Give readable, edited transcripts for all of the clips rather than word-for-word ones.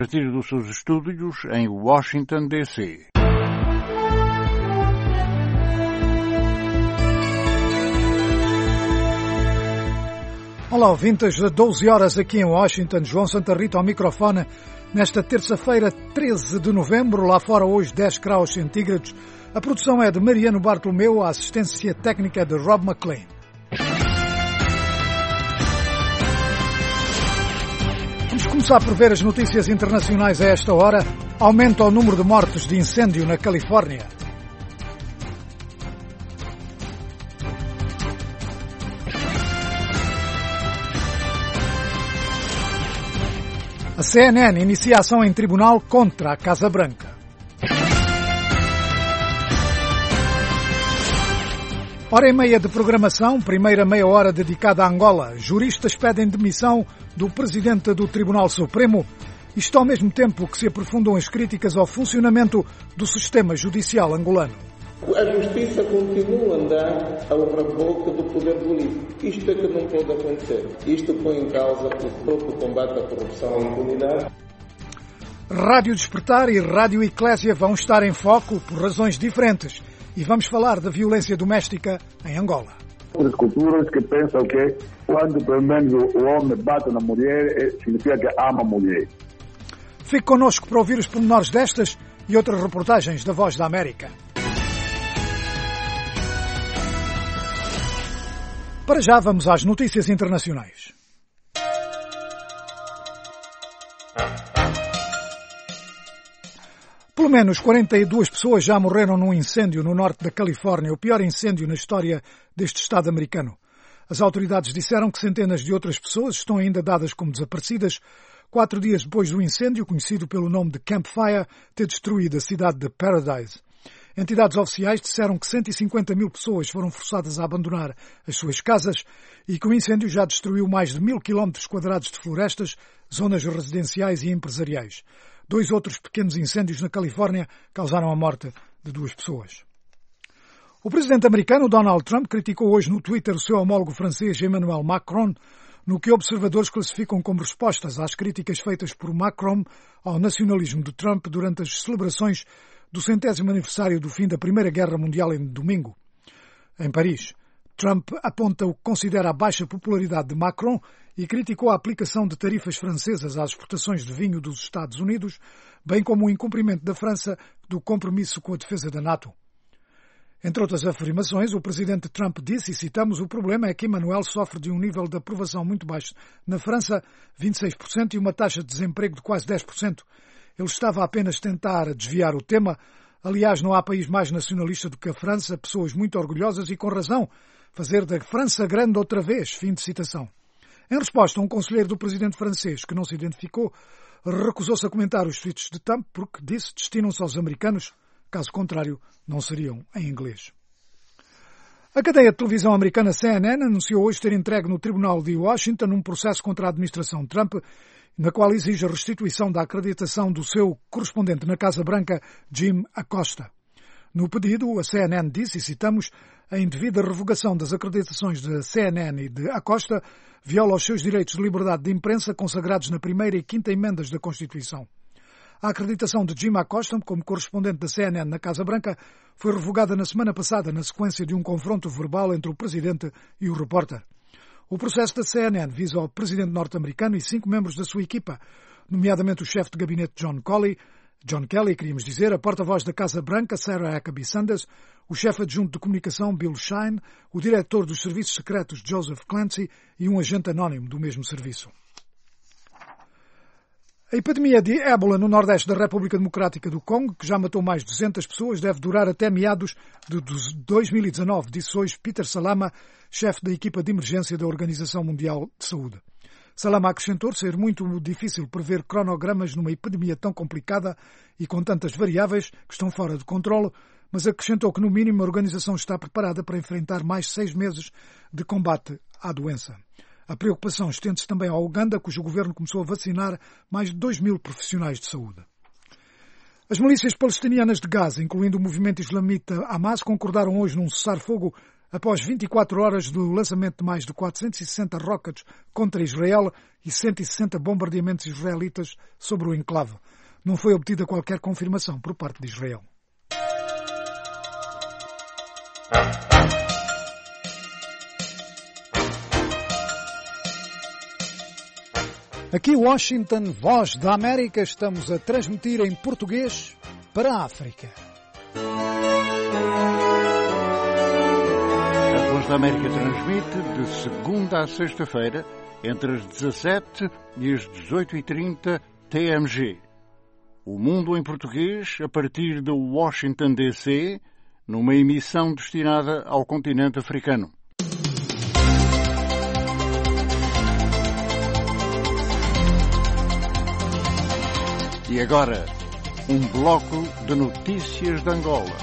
A partir dos seus estúdios em Washington, D.C. Olá, ouvintes, 12 horas aqui em Washington, João Santa Rita ao microfone, nesta terça-feira, 13 de novembro, lá fora hoje 10 graus centígrados. A produção é de Mariano Bartolomeu, a assistência técnica de Rob McLean. Vamos começar por ver as notícias internacionais a esta hora. Aumenta o número de mortes de incêndio na Califórnia. A CNN inicia ação em tribunal contra a Casa Branca. Hora e meia de programação, primeira meia hora dedicada a Angola. Juristas pedem demissão do presidente do Tribunal Supremo. Isto ao mesmo tempo que se aprofundam as críticas ao funcionamento do sistema judicial angolano. A justiça continua a andar ao reboque do poder político. Isto é que não pode acontecer. Isto põe em causa o próprio combate à corrupção e impunidade. Rádio Despertar e Rádio Eclésia vão estar em foco por razões diferentes. E vamos falar da violência doméstica em Angola. As culturas que pensam que quando pelo menos o homem bate na mulher, significa que ama a mulher. Fique connosco para ouvir os pormenores destas e outras reportagens da Voz da América. Para já vamos às notícias internacionais. Pelo menos 42 pessoas já morreram num incêndio no norte da Califórnia, o pior incêndio na história deste estado americano. As autoridades disseram que centenas de outras pessoas estão ainda dadas como desaparecidas, 4 dias depois do incêndio, conhecido pelo nome de Camp Fire, ter destruído a cidade de Paradise. Entidades oficiais disseram que 150 mil pessoas foram forçadas a abandonar as suas casas e que o incêndio já destruiu mais de 1000 quilómetros quadrados de florestas, zonas residenciais e empresariais. 2 outros pequenos incêndios na Califórnia causaram a morte de 2 pessoas. O presidente americano Donald Trump criticou hoje no Twitter o seu homólogo francês Emmanuel Macron, no que observadores classificam como respostas às críticas feitas por Macron ao nacionalismo de Trump durante as celebrações do 100º aniversário do fim da Primeira Guerra Mundial em domingo. Em Paris, Trump aponta o que considera a baixa popularidade de Macron e criticou a aplicação de tarifas francesas às exportações de vinho dos Estados Unidos, bem como o incumprimento da França do compromisso com a defesa da NATO. Entre outras afirmações, o presidente Trump disse, e citamos, o problema é que Emmanuel sofre de um nível de aprovação muito baixo na França, 26%, e uma taxa de desemprego de quase 10%. Ele estava apenas a tentar desviar o tema. Aliás, não há país mais nacionalista do que a França, pessoas muito orgulhosas e com razão, fazer da França grande outra vez. Fim de citação. Em resposta, um conselheiro do presidente francês, que não se identificou, recusou-se a comentar os tweets de Trump porque, disse, destinam-se aos americanos, caso contrário, não seriam em inglês. A cadeia de televisão americana CNN anunciou hoje ter entregue no Tribunal de Washington um processo contra a administração Trump, na qual exige a restituição da acreditação do seu correspondente na Casa Branca, Jim Acosta. No pedido, a CNN disse, e citamos, a indevida revogação das acreditações da CNN e de Acosta viola os seus direitos de liberdade de imprensa consagrados na primeira e quinta emendas da Constituição. A acreditação de Jim Acosta como correspondente da CNN na Casa Branca foi revogada na semana passada na sequência de um confronto verbal entre o presidente e o repórter. O processo da CNN visa o presidente norte-americano e 5 membros da sua equipa, nomeadamente o chefe de gabinete John Kelly, queríamos dizer, a porta-voz da Casa Branca, Sarah Huckabee Sanders, o chefe adjunto de comunicação, Bill Shine, o diretor dos serviços secretos, Joseph Clancy, e um agente anónimo do mesmo serviço. A epidemia de ébola no nordeste da República Democrática do Congo, que já matou mais de 200 pessoas, deve durar até meados de 2019, disse hoje Peter Salama, chefe da equipa de emergência da Organização Mundial de Saúde. Salama acrescentou ser muito difícil prever cronogramas numa epidemia tão complicada e com tantas variáveis que estão fora de controle, mas acrescentou que, no mínimo, a organização está preparada para enfrentar mais 6 meses de combate à doença. A preocupação estende-se também ao Uganda, cujo governo começou a vacinar mais de 2.000 profissionais de saúde. As milícias palestinianas de Gaza, incluindo o movimento islamita Hamas, concordaram hoje num cessar-fogo após 24 horas do lançamento de mais de 460 rockets contra Israel e 160 bombardeamentos israelitas sobre o enclave. Não foi obtida qualquer confirmação por parte de Israel. Aqui Washington, Voz da América, estamos a transmitir em português para a África. A Voz da América transmite de segunda a sexta-feira, entre as 17 e as 18h30 TMG. O Mundo em Português, a partir de Washington, D.C., numa emissão destinada ao continente africano. E agora, um bloco de notícias de Angola.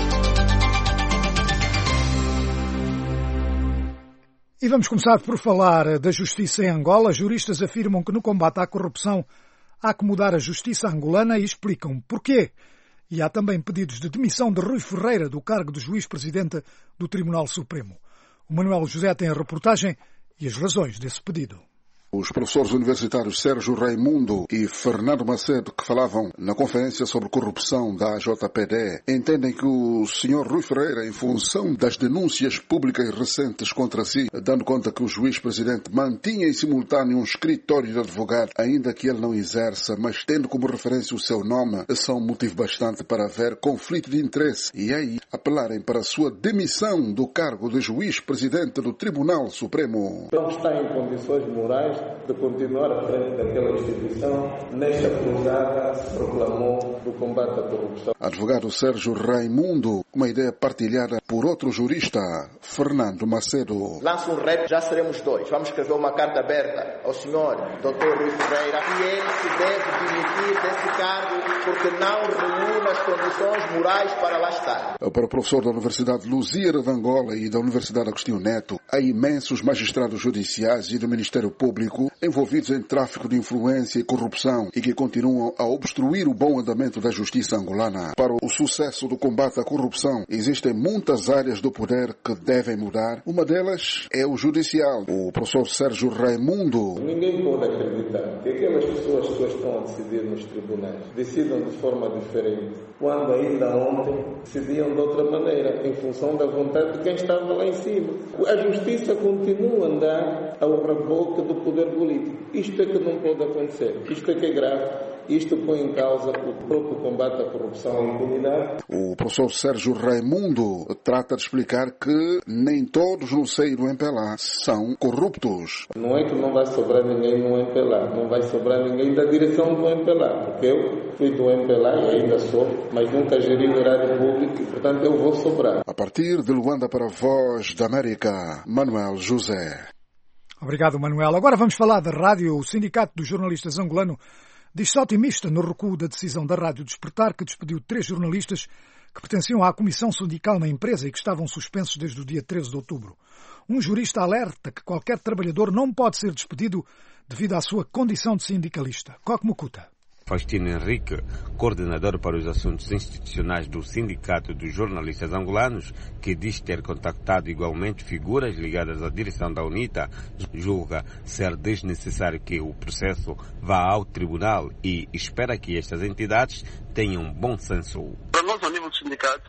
E vamos começar por falar da justiça em Angola. Juristas afirmam que no combate à corrupção há que mudar a justiça angolana e explicam porquê. E há também pedidos de demissão de Rui Ferreira do cargo de juiz-presidente do Tribunal Supremo. O Manuel José tem a reportagem e as razões desse pedido. Os professores universitários Sérgio Raimundo e Fernando Macedo, que falavam na conferência sobre corrupção da JPD, entendem que o Sr. Rui Ferreira, em função das denúncias públicas recentes contra si, dando conta que o juiz-presidente mantinha em simultâneo um escritório de advogado, ainda que ele não exerça, mas tendo como referência o seu nome, são motivo bastante para haver conflito de interesse e aí apelarem para a sua demissão do cargo de juiz-presidente do Tribunal Supremo. Não está em condições morais de continuar à frente daquela instituição nesta cruzada se proclamou do combate à corrupção. Advogado Sérgio Raimundo, uma ideia partilhada por outro jurista, Fernando Macedo. Lança um reto, já seremos dois. Vamos escrever uma carta aberta ao senhor Dr. Rui Ferreira e ele se deve demitir desse cargo porque não reúne as condições morais para lá estar. Para o professor da Universidade Lusíada de Angola e da Universidade Agostinho Neto, há imensos magistrados judiciais e do Ministério Público envolvidos em tráfico de influência e corrupção e que continuam a obstruir o bom andamento da justiça angolana. Para o sucesso do combate à corrupção, existem muitas áreas do poder que devem mudar. Uma delas é o judicial. O professor Sérgio Raimundo. Ninguém pode acreditar que aquelas pessoas que estão a decidir nos tribunais decidam de forma diferente, quando ainda ontem decidiam de outra maneira, em função da vontade de quem estava lá em cima. A justiça continua a andar ao reboque do poder político. Isto é que não pode acontecer. Isto é que é grave. Isto põe em causa o próprio combate à corrupção e impunidade. O professor Sérgio Raimundo trata de explicar que nem todos no seio do MPLA são corruptos. Não é que não vai sobrar ninguém no MPLA, não vai sobrar ninguém da direção do MPLA, porque eu fui do MPLA e ainda sou, mas nunca geri o erário público e, portanto, eu vou sobrar. A partir de Luanda para a Voz da América, Manuel José. Obrigado, Manuel. Agora vamos falar da rádio. O Sindicato dos Jornalistas Angolano diz-se otimista no recuo da decisão da Rádio Despertar, que despediu 3 jornalistas que pertenciam à comissão sindical na empresa e que estavam suspensos desde o dia 13 de outubro. Um jurista alerta que qualquer trabalhador não pode ser despedido devido à sua condição de sindicalista. Coque Mucuta. Faustino Henrique, coordenador para os assuntos institucionais do Sindicato dos Jornalistas Angolanos, que diz ter contactado igualmente figuras ligadas à direção da UNITA, julga ser desnecessário que o processo vá ao tribunal e espera que estas entidades tenham bom senso. Para nós, ao nível do sindicato,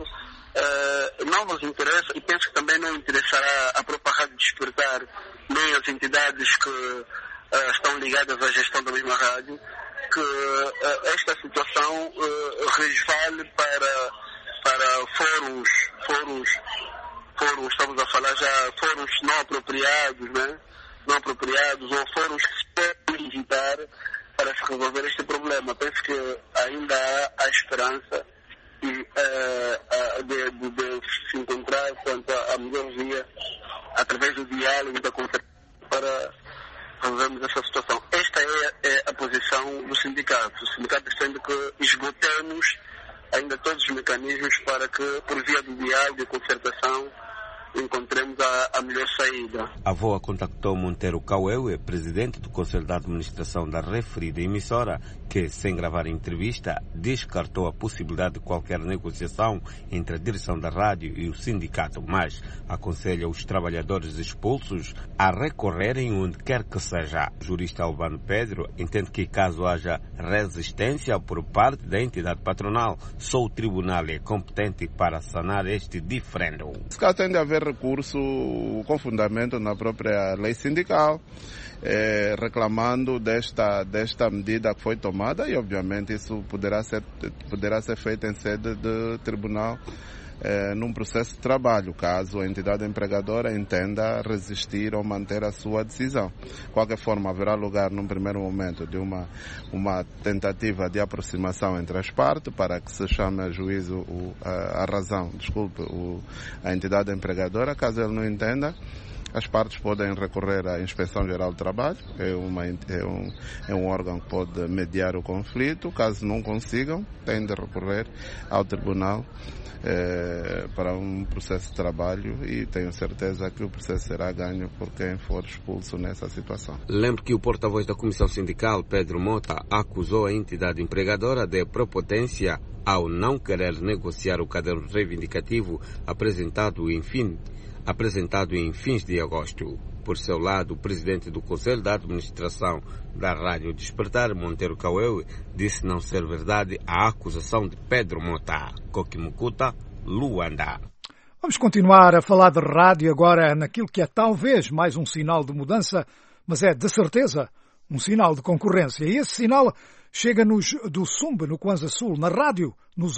não nos interessa e penso que também não interessará a própria Rádio Despertar, nem as entidades que estão ligadas à gestão da mesma rádio, que esta situação resvale para fóruns, estamos a falar já fóruns não apropriados, né? Não apropriados ou fóruns que se podem evitar para se resolver este problema. Penso que ainda há a esperança de se encontrar quanto à melhor via através do diálogo e da conversa para resolvermos essa situação. Esta é a posição do sindicato. O sindicato defende que esgotemos ainda todos os mecanismos para que, por via do diálogo e concertação, encontremos a melhor saída. A VOA contactou Monteiro Caueue, presidente do Conselho de Administração da referida emissora, que, sem gravar a entrevista, descartou a possibilidade de qualquer negociação entre a direção da rádio e o sindicato, mas aconselha os trabalhadores expulsos a recorrerem onde quer que seja. O jurista Albano Pedro entende que, caso haja resistência por parte da entidade patronal, só o tribunal é competente para sanar este diferendo. Nesse caso tem de haver recurso com fundamento na própria lei sindical, reclamando desta medida que foi tomada, e obviamente isso poderá ser feito em sede de tribunal num processo de trabalho, caso a entidade empregadora entenda resistir ou manter a sua decisão. De qualquer forma, haverá lugar num primeiro momento de uma tentativa de aproximação entre as partes para que se chame a juízo a entidade empregadora. Caso ele não entenda, as partes podem recorrer à Inspeção Geral do Trabalho, é um órgão que pode mediar o conflito. Caso não consigam, têm de recorrer ao tribunal para um processo de trabalho, e tenho certeza que o processo será ganho por quem for expulso nessa situação. Lembro que o porta-voz da Comissão Sindical, Pedro Mota, acusou a entidade empregadora de prepotência ao não querer negociar o caderno reivindicativo apresentado em fins de agosto. Por seu lado, o presidente do Conselho de Administração da Rádio Despertar, Monteiro Caueue, disse não ser verdade a acusação de Pedro Mota. Coquimucuta, Luanda. Vamos continuar a falar de rádio agora naquilo que é talvez mais um sinal de mudança, mas é de certeza um sinal de concorrência. E esse sinal chega-nos do Sumbe, no Kwanza Sul, na rádio, nos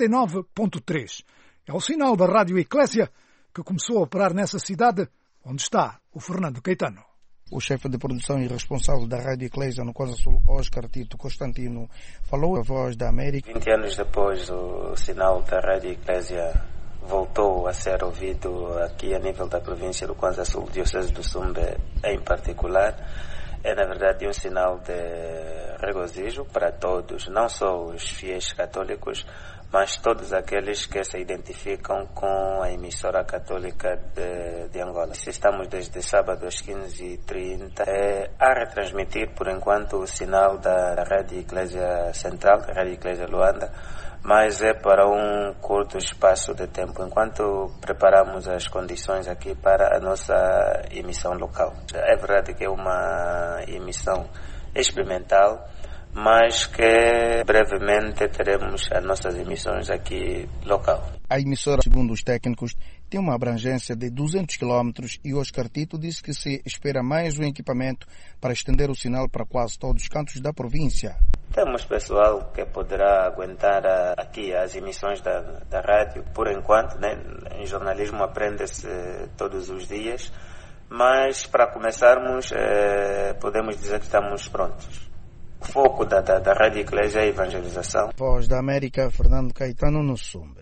89.3. É o sinal da Rádio Eclésia, que começou a operar nessa cidade, onde está o Fernando Caetano. O chefe de produção e responsável da Rádio Eclésia no Kwanza Sul, Oscar Tito Constantino, falou a Voz da América. 20 anos depois, o sinal da Rádio Eclésia voltou a ser ouvido aqui a nível da província do Kwanza Sul, Diocese do Sumbe em particular. É, na verdade, um sinal de regozijo para todos, não só os fiéis católicos, mas todos aqueles que se identificam com a emissora católica de Angola. Estamos desde sábado às 15h30 a retransmitir, por enquanto, o sinal da Rádio Eclésia Central, da Rádio Eclésia Luanda, mas é para um curto espaço de tempo, enquanto preparamos as condições aqui para a nossa emissão local. É verdade que é uma emissão experimental, mas que brevemente teremos as nossas emissões aqui local. A emissora, segundo os técnicos, tem uma abrangência de 200 km e Oscar Tito disse que se espera mais um equipamento para estender o sinal para quase todos os cantos da província. Temos pessoal que poderá aguentar aqui as emissões da rádio. Por enquanto, né, em jornalismo aprende-se todos os dias, mas para começarmos podemos dizer que estamos prontos. O foco da Rádio Eclésia é a evangelização. Voz da América, Fernando Caetano, no Sumbe.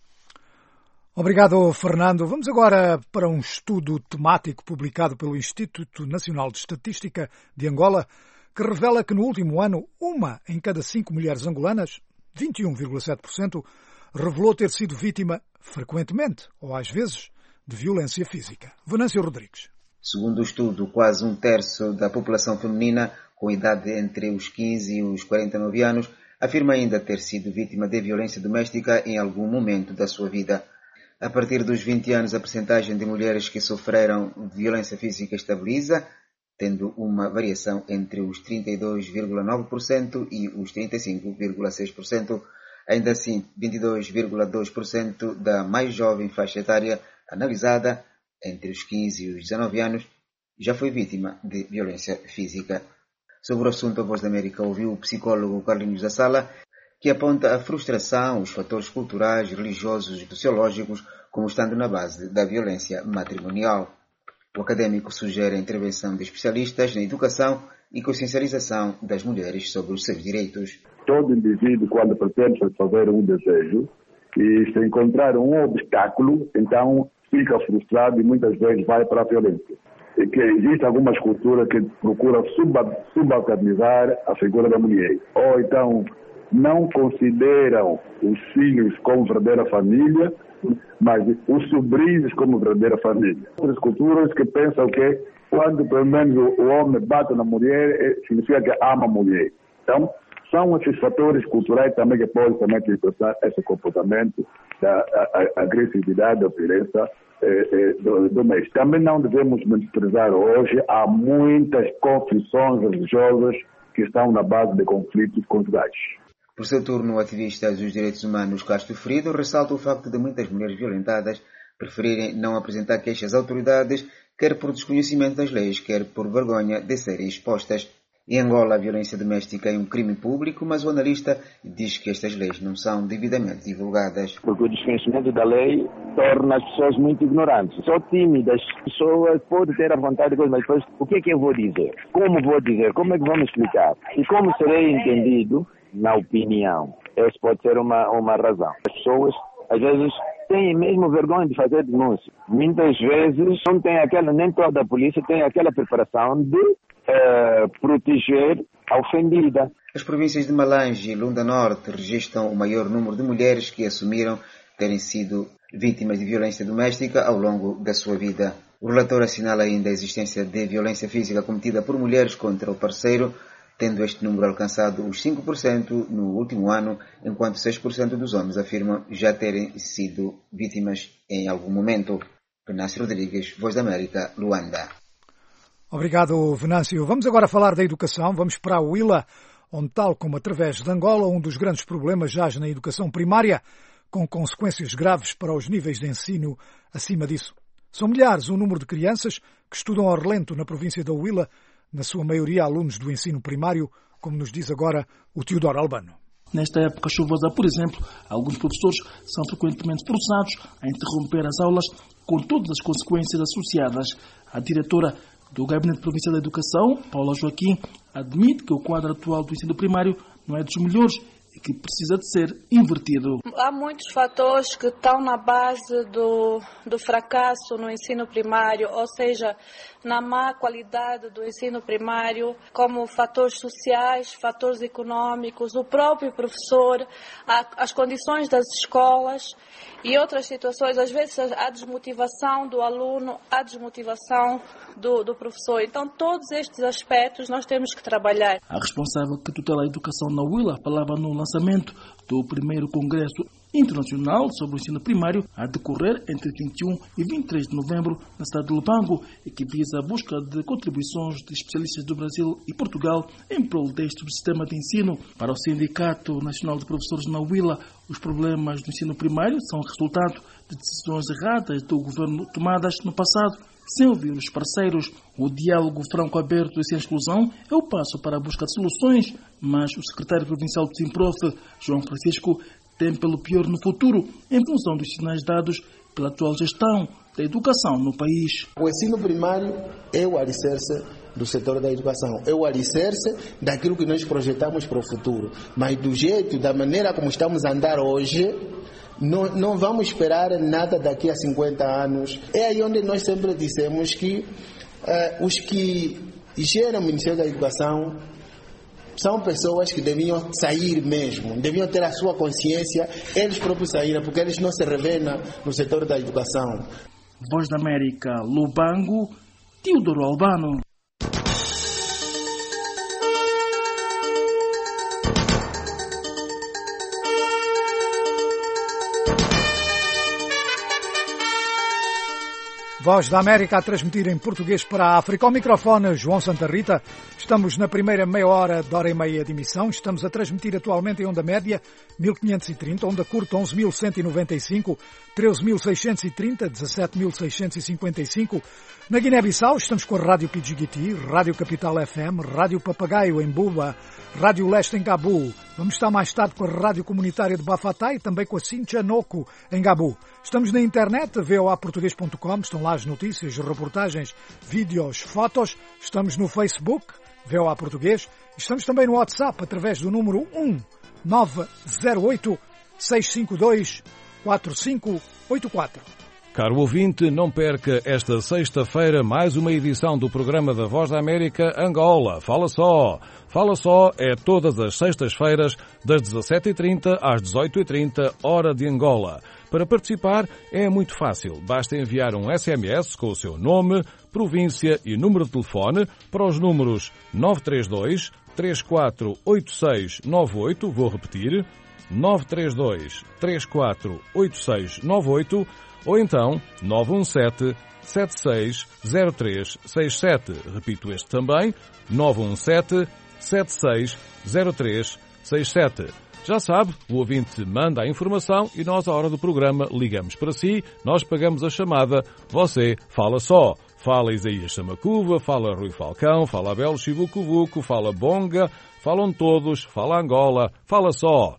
Obrigado, Fernando. Vamos agora para um estudo temático publicado pelo Instituto Nacional de Estatística de Angola, que revela que no último ano, 1 em cada 5 mulheres angolanas, 21,7%, revelou ter sido vítima, frequentemente ou às vezes, de violência física. Venâncio Rodrigues. Segundo o estudo, quase 1/3 da população feminina com idade entre os 15 e os 49 anos afirma ainda ter sido vítima de violência doméstica em algum momento da sua vida. A partir dos 20 anos, a percentagem de mulheres que sofreram violência física estabiliza, tendo uma variação entre os 32,9% e os 35,6%. Ainda assim, 22,2% da mais jovem faixa etária analisada, entre os 15 e os 19 anos, já foi vítima de violência física. Sobre o assunto, a Voz da América ouviu o psicólogo Carlinhos da Sala, que aponta a frustração, os fatores culturais, religiosos e sociológicos como estando na base da violência matrimonial. O académico sugere a intervenção de especialistas na educação e consciencialização das mulheres sobre os seus direitos. Todo indivíduo, quando pretende satisfazer um desejo e se encontrar um obstáculo, então fica frustrado e muitas vezes vai para a violência. E que existem algumas culturas que procuram subalternizar a figura da mulher, ou então não consideram os filhos como verdadeira família mas os sobrinhos como verdadeira família. Outras culturas que pensam que quando pelo menos o homem bate na mulher, significa que ama a mulher. Então, são esses fatores culturais também que podem também influenciar esse comportamento da agressividade, da violência do mês. Também não devemos menosprezar hoje, há muitas confissões religiosas que estão na base de conflitos conjugais. Por seu turno, o ativista dos direitos humanos Castro Frido ressalta o facto de muitas mulheres violentadas preferirem não apresentar queixas às autoridades, quer por desconhecimento das leis, quer por vergonha de serem expostas. Em Angola, a violência doméstica é um crime público, mas o analista diz que estas leis não são devidamente divulgadas. Porque o desconhecimento da lei torna as pessoas muito ignorantes. São tímidas, as pessoas podem ter a vontade de coisa, mas depois, o que é que eu vou dizer? Como vou dizer? Como é que vamos explicar? E como serei entendido, na opinião? Essa pode ser uma razão. As pessoas, às vezes, têm mesmo vergonha de fazer denúncia. Muitas vezes, não tem nem toda a polícia tem aquela preparação de proteger a ofendida. As províncias de Malange e Lunda Norte registram o maior número de mulheres que assumiram terem sido vítimas de violência doméstica ao longo da sua vida. O relatório assinala ainda a existência de violência física cometida por mulheres contra o parceiro, tendo este número alcançado os 5% no último ano, enquanto 6% dos homens afirmam já terem sido vítimas em algum momento. Venâncio Rodrigues, Voz da América, Luanda. Obrigado, Venâncio. Vamos agora falar da educação. Vamos para a Huila, onde, tal como através de Angola, um dos grandes problemas jaz na educação primária, com consequências graves para os níveis de ensino acima disso. São milhares o número de crianças que estudam ao relento na província da Huila, na sua maioria alunos do ensino primário, como nos diz agora o Teodoro Albano. Nesta época chuvosa, por exemplo, alguns professores são frequentemente forçados a interromper as aulas com todas as consequências associadas. A diretora do Gabinete Provincial da Educação, Paula Joaquim, admite que o quadro atual do ensino primário não é dos melhores e que precisa de ser invertido. Há muitos fatores que estão na base do fracasso no ensino primário, ou seja, na má qualidade do ensino primário, como fatores sociais, fatores econômicos, o próprio professor, as condições das escolas e outras situações. Às vezes há desmotivação do aluno, há desmotivação do professor. Então, todos estes aspectos nós temos que trabalhar. A responsável que tutela a educação na Huila falava no lançamento do primeiro Congresso Internacional sobre o Ensino Primário a decorrer entre 21 e 23 de novembro na cidade de Lubango e que visa a busca de contribuições de especialistas do Brasil e Portugal em prol deste sistema de ensino. Para o Sindicato Nacional de Professores na Huila, os problemas do ensino primário são resultado de decisões erradas do governo tomadas no passado, sem ouvir os parceiros. O diálogo franco-aberto e sem exclusão é o passo para a busca de soluções, mas o secretário provincial do Simprof, João Francisco, tem pelo pior no futuro, em função dos sinais dados pela atual gestão da educação no país. O ensino primário é o alicerce do setor da educação, é o alicerce daquilo que nós projetamos para o futuro. Mas do jeito, da maneira como estamos a andar hoje, não vamos esperar nada daqui a 50 anos. É aí onde nós sempre dissemos que os que geram o Ministério da Educação são pessoas que deviam sair mesmo, deviam ter a sua consciência, eles próprios saírem, porque eles não se revelam no setor da educação. Voz da América, Lubango, Teodoro Albano. Voz da América a transmitir em português para a África. Ao microfone, João Santa Rita. Estamos na primeira meia hora de hora e meia de emissão. Estamos a transmitir atualmente em onda média 1530, onda curta 11.195, 13.630, 17.655. Na Guiné-Bissau estamos com a Rádio Pidjigiti, Rádio Capital FM, Rádio Papagaio em Buba, Rádio Leste em Gabu. Vamos estar mais tarde com a Rádio Comunitária de Bafatá e também com a Sinchanoco em Gabu. Estamos na internet, voaportugues.com, estão lá as notícias, reportagens, vídeos, fotos. Estamos no Facebook, VOA Português. Estamos também no WhatsApp, através do número 1908 652 4584. Caro ouvinte, não perca esta sexta-feira mais uma edição do programa da Voz da América Angola. Fala só! Fala só é todas as sextas-feiras das 17h30 às 18h30, hora de Angola. Para participar é muito fácil. Basta enviar um SMS com o seu nome, província e número de telefone para os números 932 348698, vou repetir, 932 348698, ou então 917 760367. Repito este também, 917 760367. Já sabe, o ouvinte manda a informação e nós, à hora do programa, ligamos para si, nós pagamos a chamada, você fala só. Fala Isaías Samacuva, fala Rui Falcão, fala Abel Chivucovuco, fala Bonga, falam todos, fala Angola, fala só.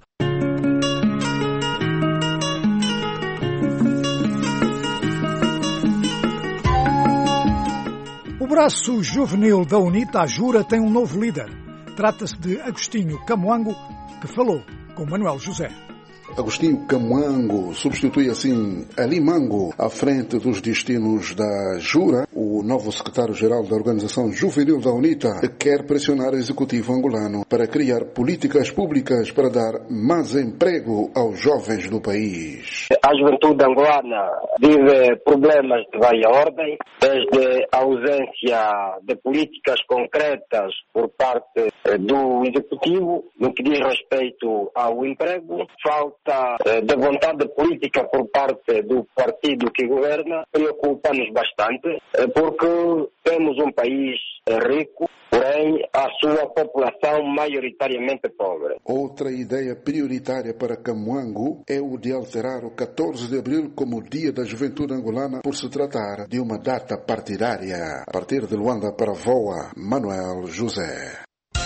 O braço juvenil da UNITA, a Jura, tem um novo líder. Trata-se de Agostinho Camoango, que falou com Manuel José. Agostinho Camoango substitui assim Alimango à frente dos destinos da Jura. O novo secretário-geral da Organização Juvenil da UNITA quer pressionar o executivo angolano para criar políticas públicas para dar mais emprego aos jovens do país. A juventude angolana vive problemas de várias ordens, desde a ausência de políticas concretas por parte do executivo no que diz respeito ao emprego, falta de vontade política por parte do partido que governa, preocupa-nos bastante, porque temos um país rico, porém a sua população maioritariamente pobre. Outra ideia prioritária para Camoango é o de alterar o 14 de abril como Dia da Juventude Angolana, por se tratar de uma data partidária. A partir de Luanda para Voa, Manuel José.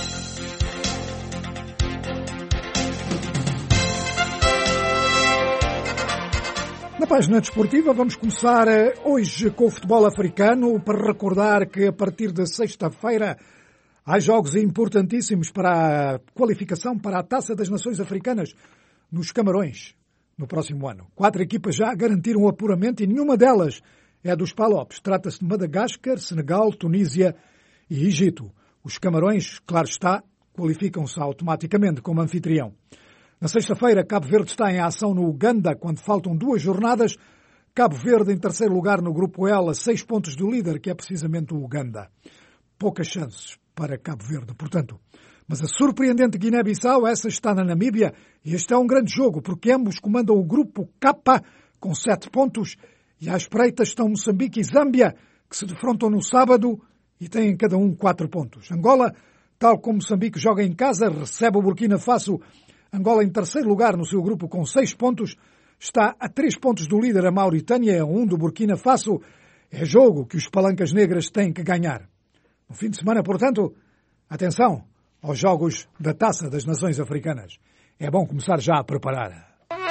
Na página desportiva vamos começar hoje com o futebol africano, para recordar que a partir de sexta-feira há jogos importantíssimos para a qualificação para a Taça das Nações Africanas nos Camarões no próximo ano. 4 equipas já garantiram o apuramento e nenhuma delas é dos Palopes. Trata-se de Madagascar, Senegal, Tunísia e Egito. Os Camarões, claro está, qualificam-se automaticamente como anfitrião. Na sexta-feira, Cabo Verde está em ação no Uganda, quando faltam 2 jornadas. Cabo Verde em terceiro lugar no grupo L, a 6 pontos do líder, que é precisamente o Uganda. Poucas chances para Cabo Verde, portanto. Mas a surpreendente Guiné-Bissau, essa está na Namíbia, e este é um grande jogo, porque ambos comandam o grupo K com 7 pontos, e à espreita estão Moçambique e Zâmbia, que se defrontam no sábado e têm cada um 4 pontos. Angola, tal como Moçambique joga em casa, recebe o Burkina Faso. Angola em terceiro lugar no seu grupo com 6 pontos, está a 3 pontos do líder, a Mauritânia, a 1 do Burkina Faso. É jogo que os palancas negras têm que ganhar. No fim de semana, portanto, atenção aos jogos da Taça das Nações Africanas. É bom começar já a preparar.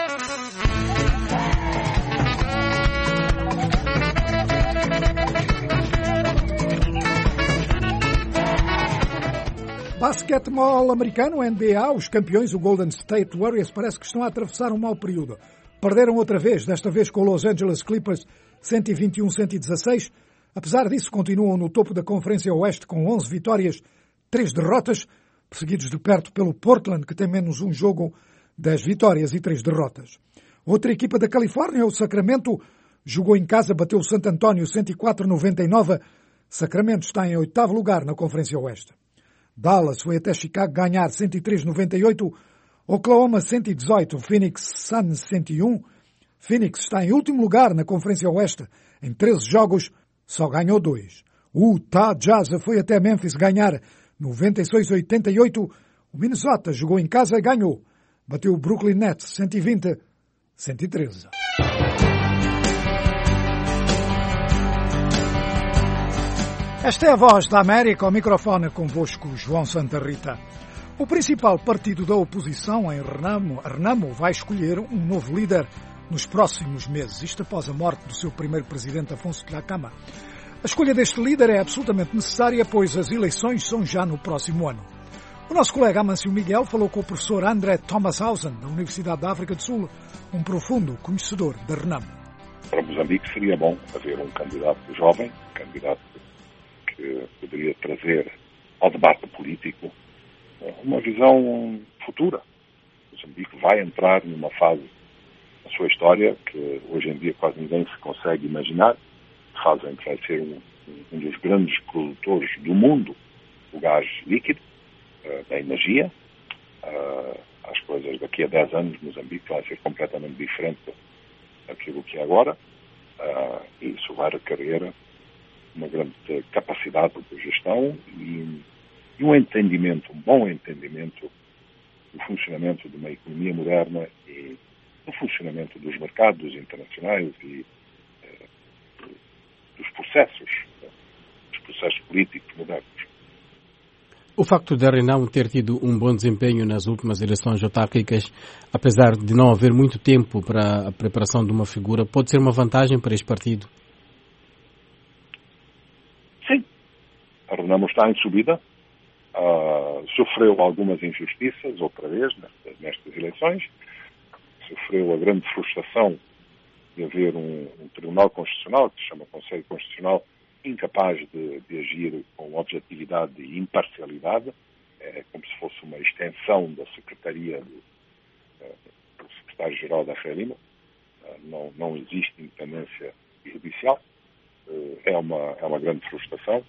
Basquetebol americano, NBA, os campeões, o Golden State Warriors, parece que estão a atravessar um mau período. Perderam outra vez, desta vez com os Los Angeles Clippers, 121-116. Apesar disso, continuam no topo da Conferência Oeste com 11 vitórias, 3 derrotas, perseguidos de perto pelo Portland, que tem menos um jogo, 10 vitórias e 3 derrotas. Outra equipa da Califórnia, o Sacramento, jogou em casa, bateu o Santo António 104-99. Sacramento está em 8º lugar na Conferência Oeste. Dallas foi até Chicago ganhar 103-98, Oklahoma 118, Phoenix Suns 101. Phoenix está em último lugar na Conferência Oeste, em 13 jogos, só ganhou 2. O Utah Jazz foi até Memphis ganhar 96-88, o Minnesota jogou em casa e ganhou, bateu o Brooklyn Nets 120-113. Esta é a Voz da América, ao microfone convosco, João Santa Rita. O principal partido da oposição em Renamo vai escolher um novo líder nos próximos meses, isto após a morte do seu primeiro presidente, Afonso Dhlakama. A escolha deste líder é absolutamente necessária, pois as eleições são já no próximo ano. O nosso colega Amâncio Miguel falou com o professor André Thomashausen, da Universidade da África do Sul, um profundo conhecedor da Renamo. Para Moçambique seria bom haver um candidato jovem, um candidato que poderia trazer ao debate político uma visão futura. Moçambique vai entrar numa fase da sua história que hoje em dia quase ninguém se consegue imaginar, fase em que vai ser um dos grandes produtores do mundo, o gás líquido, da energia. As coisas daqui a 10 anos, Moçambique vai ser completamente diferente daquilo que é agora. E isso vai requerer uma grande capacidade de gestão e um entendimento, um bom entendimento do funcionamento de uma economia moderna e do funcionamento dos mercados internacionais e dos processos políticos modernos. O facto de a Renamo ter tido um bom desempenho nas últimas eleições autárquicas, apesar de não haver muito tempo para a preparação de uma figura, pode ser uma vantagem para este partido? Sim. A Renamo está em subida. Sofreu algumas injustiças, outra vez, nestas eleições. Sofreu a grande frustração de haver um Tribunal Constitucional, que se chama Conselho Constitucional, incapaz de agir com objetividade e imparcialidade. É como se fosse uma extensão da Secretaria do Secretário-Geral da FRELIMO. Não existe independência judicial. É uma grande frustração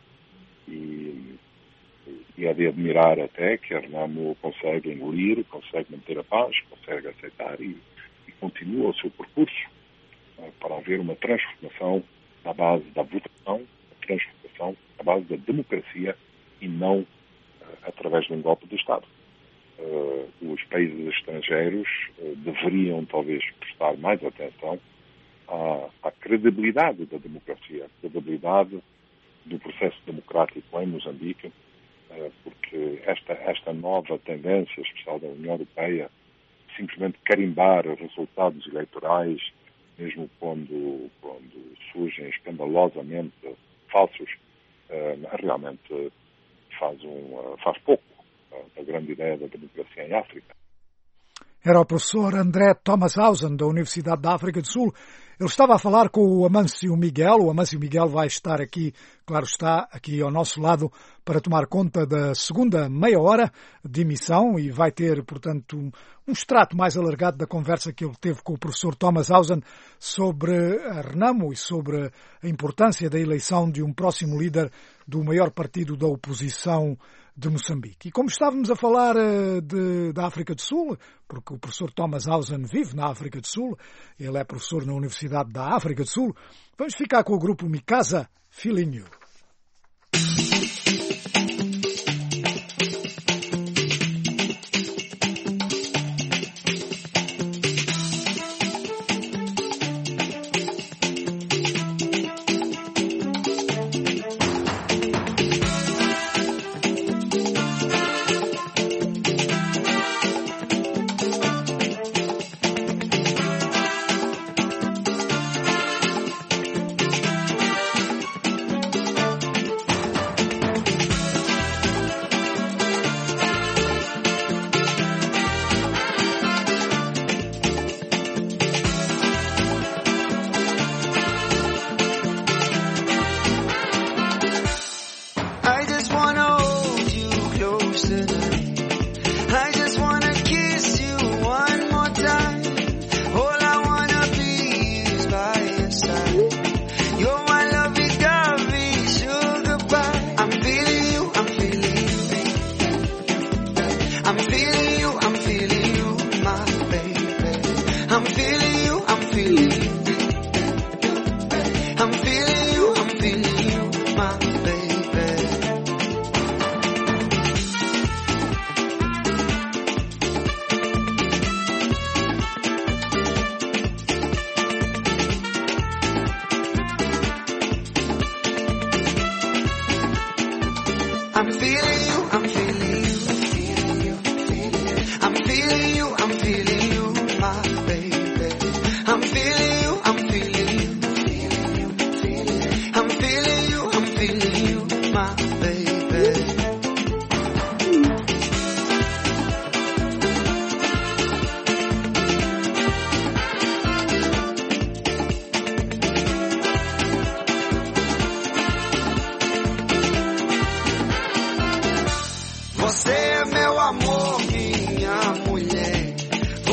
e é de admirar até que a Renamo consegue engolir, consegue manter a paz, consegue aceitar e continua o seu percurso para haver uma transformação na base da votação, uma transformação na base da democracia e não através de um golpe de Estado. Os países estrangeiros deveriam talvez prestar mais atenção à credibilidade da democracia, à credibilidade do processo democrático em Moçambique, porque esta nova tendência, especial da União Europeia, simplesmente carimbar resultados eleitorais, mesmo quando surgem escandalosamente falsos, realmente faz pouco da grande ideia da democracia em África. Era o professor André Thomashausen, da Universidade da África do Sul. Ele estava a falar com o Amâncio Miguel. O Amâncio Miguel vai estar aqui, claro está, aqui ao nosso lado para tomar conta da segunda meia hora de emissão e vai ter, portanto, um extrato mais alargado da conversa que ele teve com o professor Thomashausen sobre a Renamo e sobre a importância da eleição de um próximo líder do maior partido da oposição de Moçambique. E como estávamos a falar da África do Sul, porque o professor Thomashausen vive na África do Sul, ele é professor na Universidade da África do Sul, vamos ficar com o grupo Mikasa Filhinho.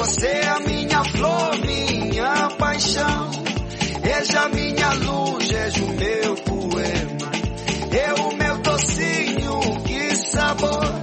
Você é a minha flor, minha paixão. És a minha luz, és o meu poema. É o meu docinho, que sabor.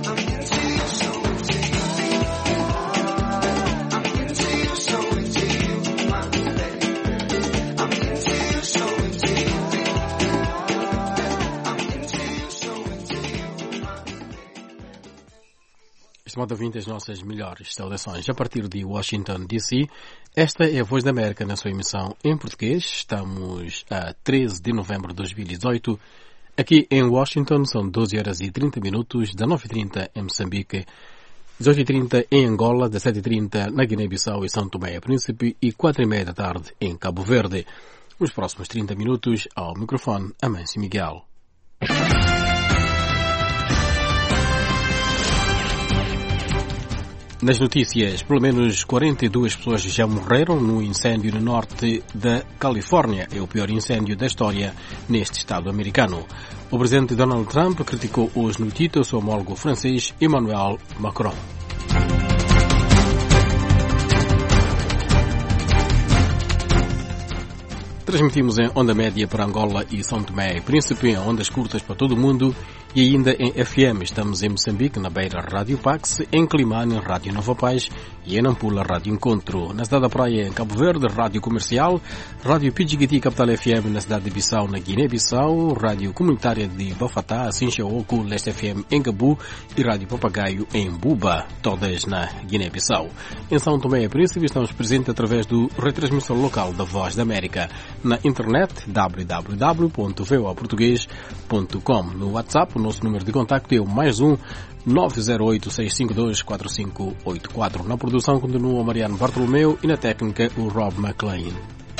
Estimado ouvinte, as nossas melhores saudações a partir de Washington, D.C. Esta é a Voz da América na sua emissão em português. Estamos a 13 de novembro de 2018. Aqui em Washington são 12 horas e 30 minutos, 19h30 em Moçambique, 18h30 em Angola, 17h30 na Guiné-Bissau e São Tomé e Príncipe e 4h30 da tarde em Cabo Verde. Nos próximos 30 minutos, ao microfone, Amâncio Miguel. Nas notícias, pelo menos 42 pessoas já morreram no incêndio no norte da Califórnia. É o pior incêndio da história neste estado americano. O presidente Donald Trump criticou hoje no Twitter o seu homólogo francês Emmanuel Macron. Transmitimos em onda média para Angola e São Tomé e Príncipe, em ondas curtas para todo o mundo e ainda em FM. Estamos em Moçambique, na Beira Rádio Pax, em Climane, Rádio Nova Paz e em Nampula, Rádio Encontro. Na cidade da Praia, em Cabo Verde, Rádio Comercial, Rádio Pidjigiti Capital FM na cidade de Bissau, na Guiné-Bissau, Rádio Comunitária de Bafatá, Sinchaoco, Leste FM em Gabu e Rádio Papagaio em Buba, todas na Guiné-Bissau. Em São Tomé e Príncipe estamos presentes através do retransmissor local da Voz da América. Na internet, www.voaportugues.com. No WhatsApp, o nosso número de contacto é o +1 908-652-4584. Na produção continua o Mariano Bartolomeu e na técnica o Rob McLean.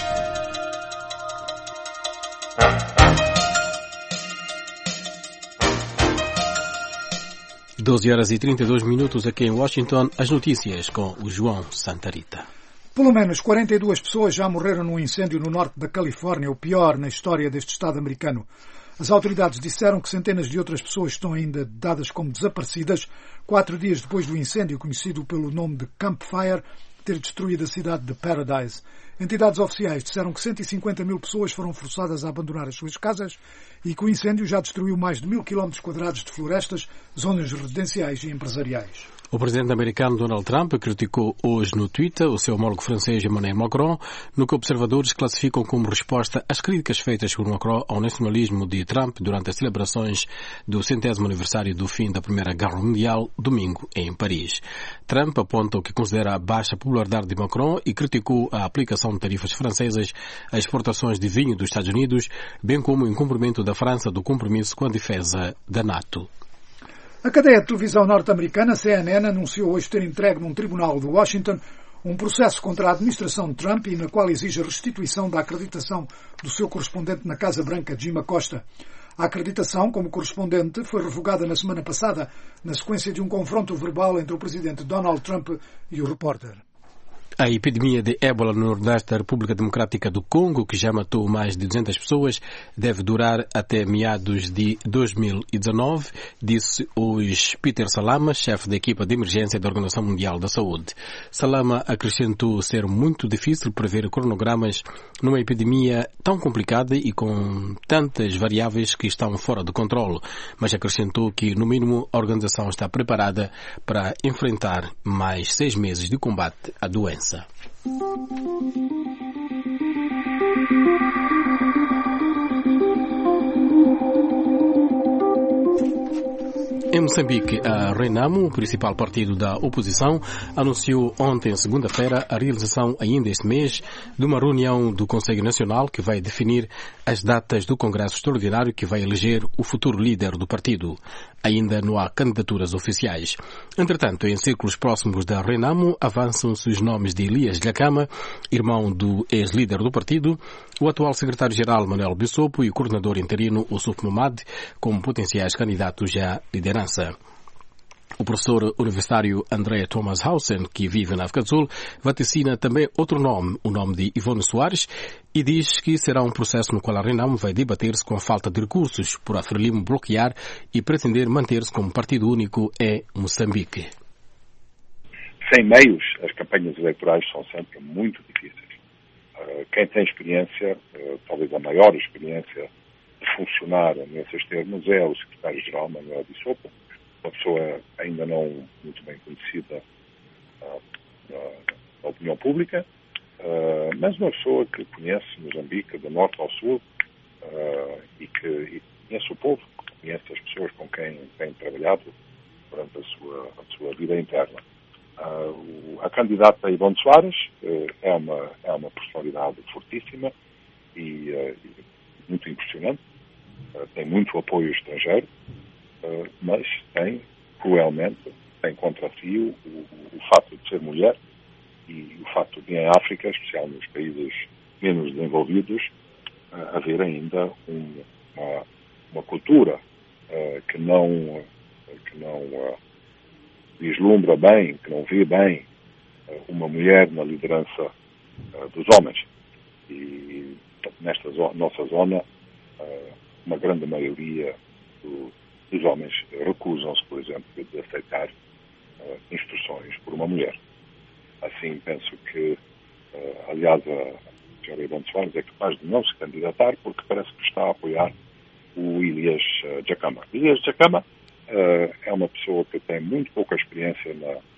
(12 horas e 32 minutos aqui em Washington). As notícias com o João Santarita. Pelo menos 42 pessoas já morreram num incêndio no norte da Califórnia, o pior na história deste estado americano. As autoridades disseram que centenas de outras pessoas estão ainda dadas como desaparecidas, 4 dias depois do incêndio, conhecido pelo nome de Camp Fire, ter destruído a cidade de Paradise. Entidades oficiais disseram que 150 mil pessoas foram forçadas a abandonar as suas casas e que o incêndio já destruiu mais de 1.000 km² de florestas, zonas residenciais e empresariais. O presidente americano Donald Trump criticou hoje no Twitter o seu homólogo francês Emmanuel Macron, no que observadores classificam como resposta às críticas feitas por Macron ao nacionalismo de Trump durante as celebrações do 100º aniversário do fim da Primeira Guerra Mundial, domingo, em Paris. Trump aponta o que considera a baixa popularidade de Macron e criticou a aplicação de tarifas francesas às exportações de vinho dos Estados Unidos, bem como o incumprimento da França do compromisso com a defesa da NATO. A cadeia de televisão norte-americana CNN anunciou hoje ter entregue num tribunal de Washington um processo contra a administração de Trump e na qual exige a restituição da acreditação do seu correspondente na Casa Branca, Jim Acosta. A acreditação como correspondente foi revogada na semana passada, na sequência de um confronto verbal entre o presidente Donald Trump e o repórter. A epidemia de ébola no nordeste da República Democrática do Congo, que já matou mais de 200 pessoas, deve durar até meados de 2019, disse hoje Peter Salama, chefe da equipa de emergência da Organização Mundial da Saúde. Salama acrescentou ser muito difícil prever cronogramas numa epidemia tão complicada e com tantas variáveis que estão fora de controle, mas acrescentou que, no mínimo, a organização está preparada para enfrentar mais 6 meses de combate à doença. Em Moçambique, a Renamo, o principal partido da oposição, anunciou ontem, segunda-feira, a realização ainda este mês de uma reunião do Conselho Nacional que vai definir as datas do Congresso Extraordinário que vai eleger o futuro líder do partido. Ainda não há candidaturas oficiais. Entretanto, em círculos próximos da Renamo, avançam-se os nomes de Elias Dhlakama, irmão do ex-líder do partido, o atual secretário-geral Manuel Bissopo e o coordenador interino Oussouf Mamad como potenciais candidatos à liderança. O professor universitário André Thomas Hausen, que vive na África do Sul, vaticina também outro nome, o nome de Ivone Soares, e diz que será um processo no qual a Renamo vai debater-se com a falta de recursos por a Frelimo bloquear e pretender manter-se como partido único em Moçambique. Sem meios, as campanhas eleitorais são sempre muito difíceis. Quem tem experiência, talvez a maior experiência de funcionar nesses termos, é o secretário-geral Manuel Bissopo, uma pessoa ainda não muito bem conhecida na opinião pública, mas uma pessoa que conhece Moçambique de norte ao sul e que conhece o povo, conhece as pessoas com quem tem trabalhado durante a sua vida interna. A candidata Ivone Soares é uma personalidade fortíssima e muito impressionante, tem muito apoio estrangeiro, mas tem, cruelmente, tem contra si o facto de ser mulher e o facto de, em África, especial nos países menos desenvolvidos, haver ainda uma cultura que não vislumbra bem, que não vê bem uma mulher na liderança dos homens. E nesta nossa zona, uma grande maioria dos homens recusam-se, por exemplo, de aceitar instruções por uma mulher. Assim, penso que, aliás, a senhora Ivone Soares é capaz de não se candidatar porque parece que está a apoiar o Elias Jacama. Elias Jacama é uma pessoa que tem muito pouca experiência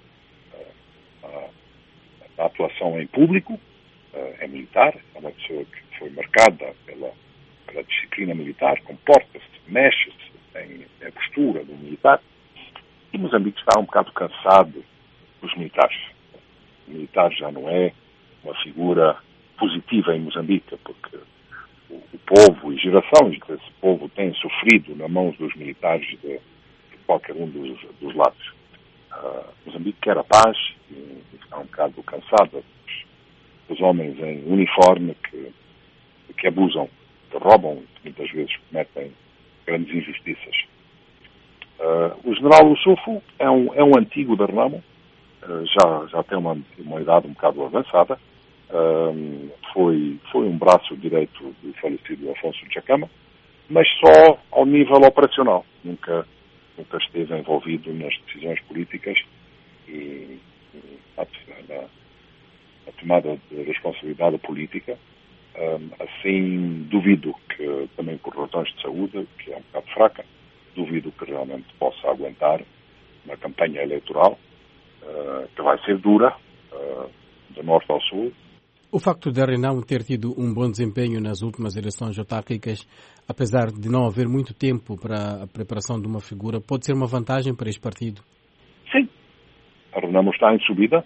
na atuação em público, é militar, é uma pessoa que foi marcada pela disciplina militar, comporta-se, mexe-se, tem a postura do militar, e Moçambique está um bocado cansado dos militares. O militar já não é uma figura positiva em Moçambique, porque o povo e gerações desse povo têm sofrido nas mãos dos militares de qualquer um dos lados. Moçambique quer a paz e está um bocado cansado dos homens em uniforme que abusam, que roubam, que muitas vezes cometem grandes injustiças. O general Lusufo é um antigo da Renamo, já tem uma idade um bocado avançada, foi um braço direito do falecido Afonso Jacama, mas só ao nível operacional, nunca esteve envolvido nas decisões políticas e na tomada de responsabilidade política. Assim, duvido que, também por razões de saúde, que é um bocado fraca, duvido que realmente possa aguentar uma campanha eleitoral que vai ser dura, do norte ao sul. O facto de a Renamo ter tido um bom desempenho nas últimas eleições autárquicas, apesar de não haver muito tempo para a preparação de uma figura, pode ser uma vantagem para este partido? Sim. A Renamo está em subida.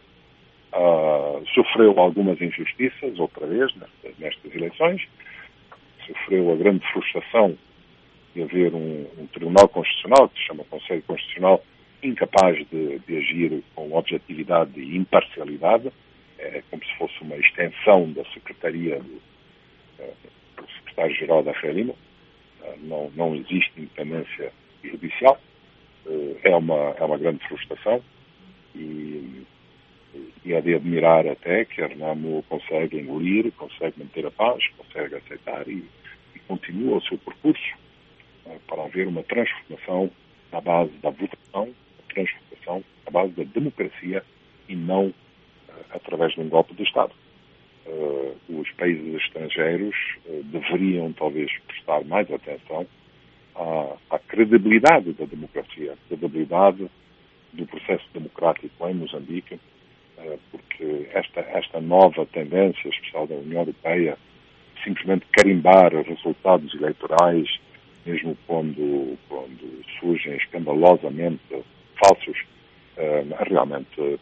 Sofreu algumas injustiças, outra vez, nestas eleições. Sofreu a grande frustração de haver um Tribunal Constitucional, que se chama Conselho Constitucional, incapaz de agir com objetividade e imparcialidade. É como se fosse uma extensão da Secretaria do Secretário-Geral da Frelimo. Não existe independência judicial. É uma grande frustração e é de admirar até que a Renamo consegue engolir, consegue manter a paz, consegue aceitar e continua o seu percurso para haver uma transformação na base da votação, uma transformação na base da democracia e não através de um golpe de Estado. Os países estrangeiros deveriam talvez prestar mais atenção à credibilidade da democracia, à credibilidade do processo democrático em Moçambique, porque esta nova tendência, especial da União Europeia, simplesmente carimbar resultados eleitorais, mesmo quando surgem escandalosamente falsos, realmente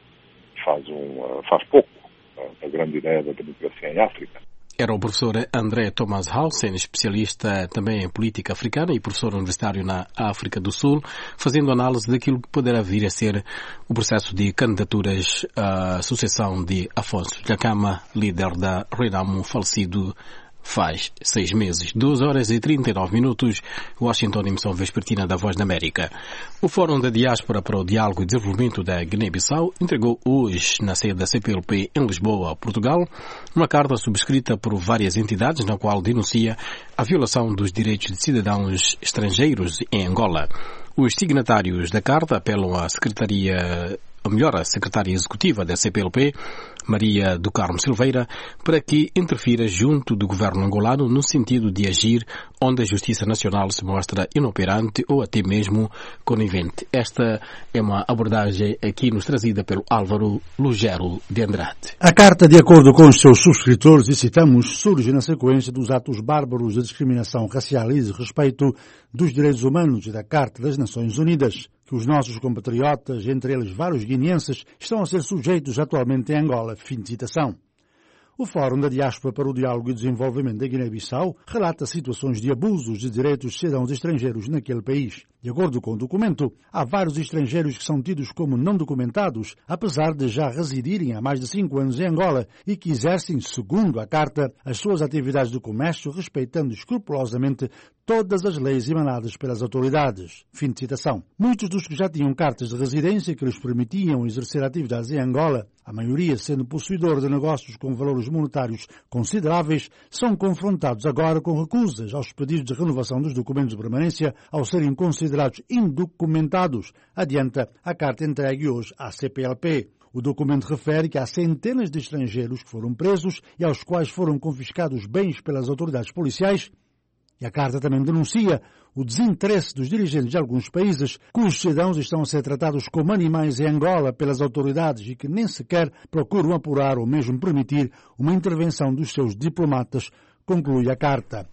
faz pouco da grande ideia da democracia em África. Era o professor André Thomas Hausen, especialista também em política africana e professor universitário na África do Sul, fazendo análise daquilo que poderá vir a ser o processo de candidaturas à sucessão de Afonso Jacama, líder da Renamo, falecido faz 6 meses. 2h39, Washington, emissão vespertina da Voz da América. O Fórum da Diáspora para o Diálogo e Desenvolvimento da Guiné-Bissau entregou hoje, na sede da CPLP em Lisboa, Portugal, uma carta subscrita por várias entidades na qual denuncia a violação dos direitos de cidadãos estrangeiros em Angola. Os signatários da carta apelam à Secretaria a secretária executiva da CPLP, Maria do Carmo Silveira, para que interfira junto do governo angolano no sentido de agir onde a Justiça Nacional se mostra inoperante ou até mesmo conivente. Esta é uma abordagem aqui nos trazida pelo Álvaro Lugero de Andrade. A carta, de acordo com os seus subscritores, e citamos, surge na sequência dos atos bárbaros de discriminação racial e de respeito dos direitos humanos e da Carta das Nações Unidas, que os nossos compatriotas, entre eles vários guineenses, estão a ser sujeitos atualmente em Angola. Fim de citação. O Fórum da Diáspora para o Diálogo e Desenvolvimento da Guiné-Bissau relata situações de abusos de direitos de cidadãos estrangeiros naquele país. De acordo com o documento, há vários estrangeiros que são tidos como não documentados, apesar de já residirem há mais de 5 anos em Angola e que exercem, segundo a Carta, as suas atividades de comércio respeitando escrupulosamente todas as leis emanadas pelas autoridades. Fim de citação. Muitos dos que já tinham cartas de residência que lhes permitiam exercer atividades em Angola, a maioria sendo possuidor de negócios com valores monetários consideráveis, são confrontados agora com recusas aos pedidos de renovação dos documentos de permanência ao serem considerados indocumentados, adianta a carta entregue hoje à CPLP. O documento refere que há centenas de estrangeiros que foram presos e aos quais foram confiscados bens pelas autoridades policiais. E a carta também denuncia o desinteresse dos dirigentes de alguns países cujos cidadãos estão a ser tratados como animais em Angola pelas autoridades e que nem sequer procuram apurar ou mesmo permitir uma intervenção dos seus diplomatas, conclui a carta.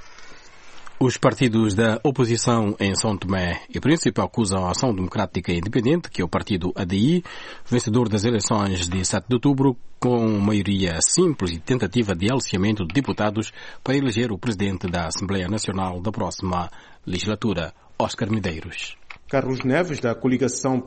Os partidos da oposição em São Tomé e Príncipe acusam a Ação Democrática Independente, que é o partido ADI, vencedor das eleições de 7 de outubro, com maioria simples e tentativa de aliciamento de deputados para eleger o presidente da Assembleia Nacional da próxima legislatura, Oscar Medeiros. Carlos Neves, da coligação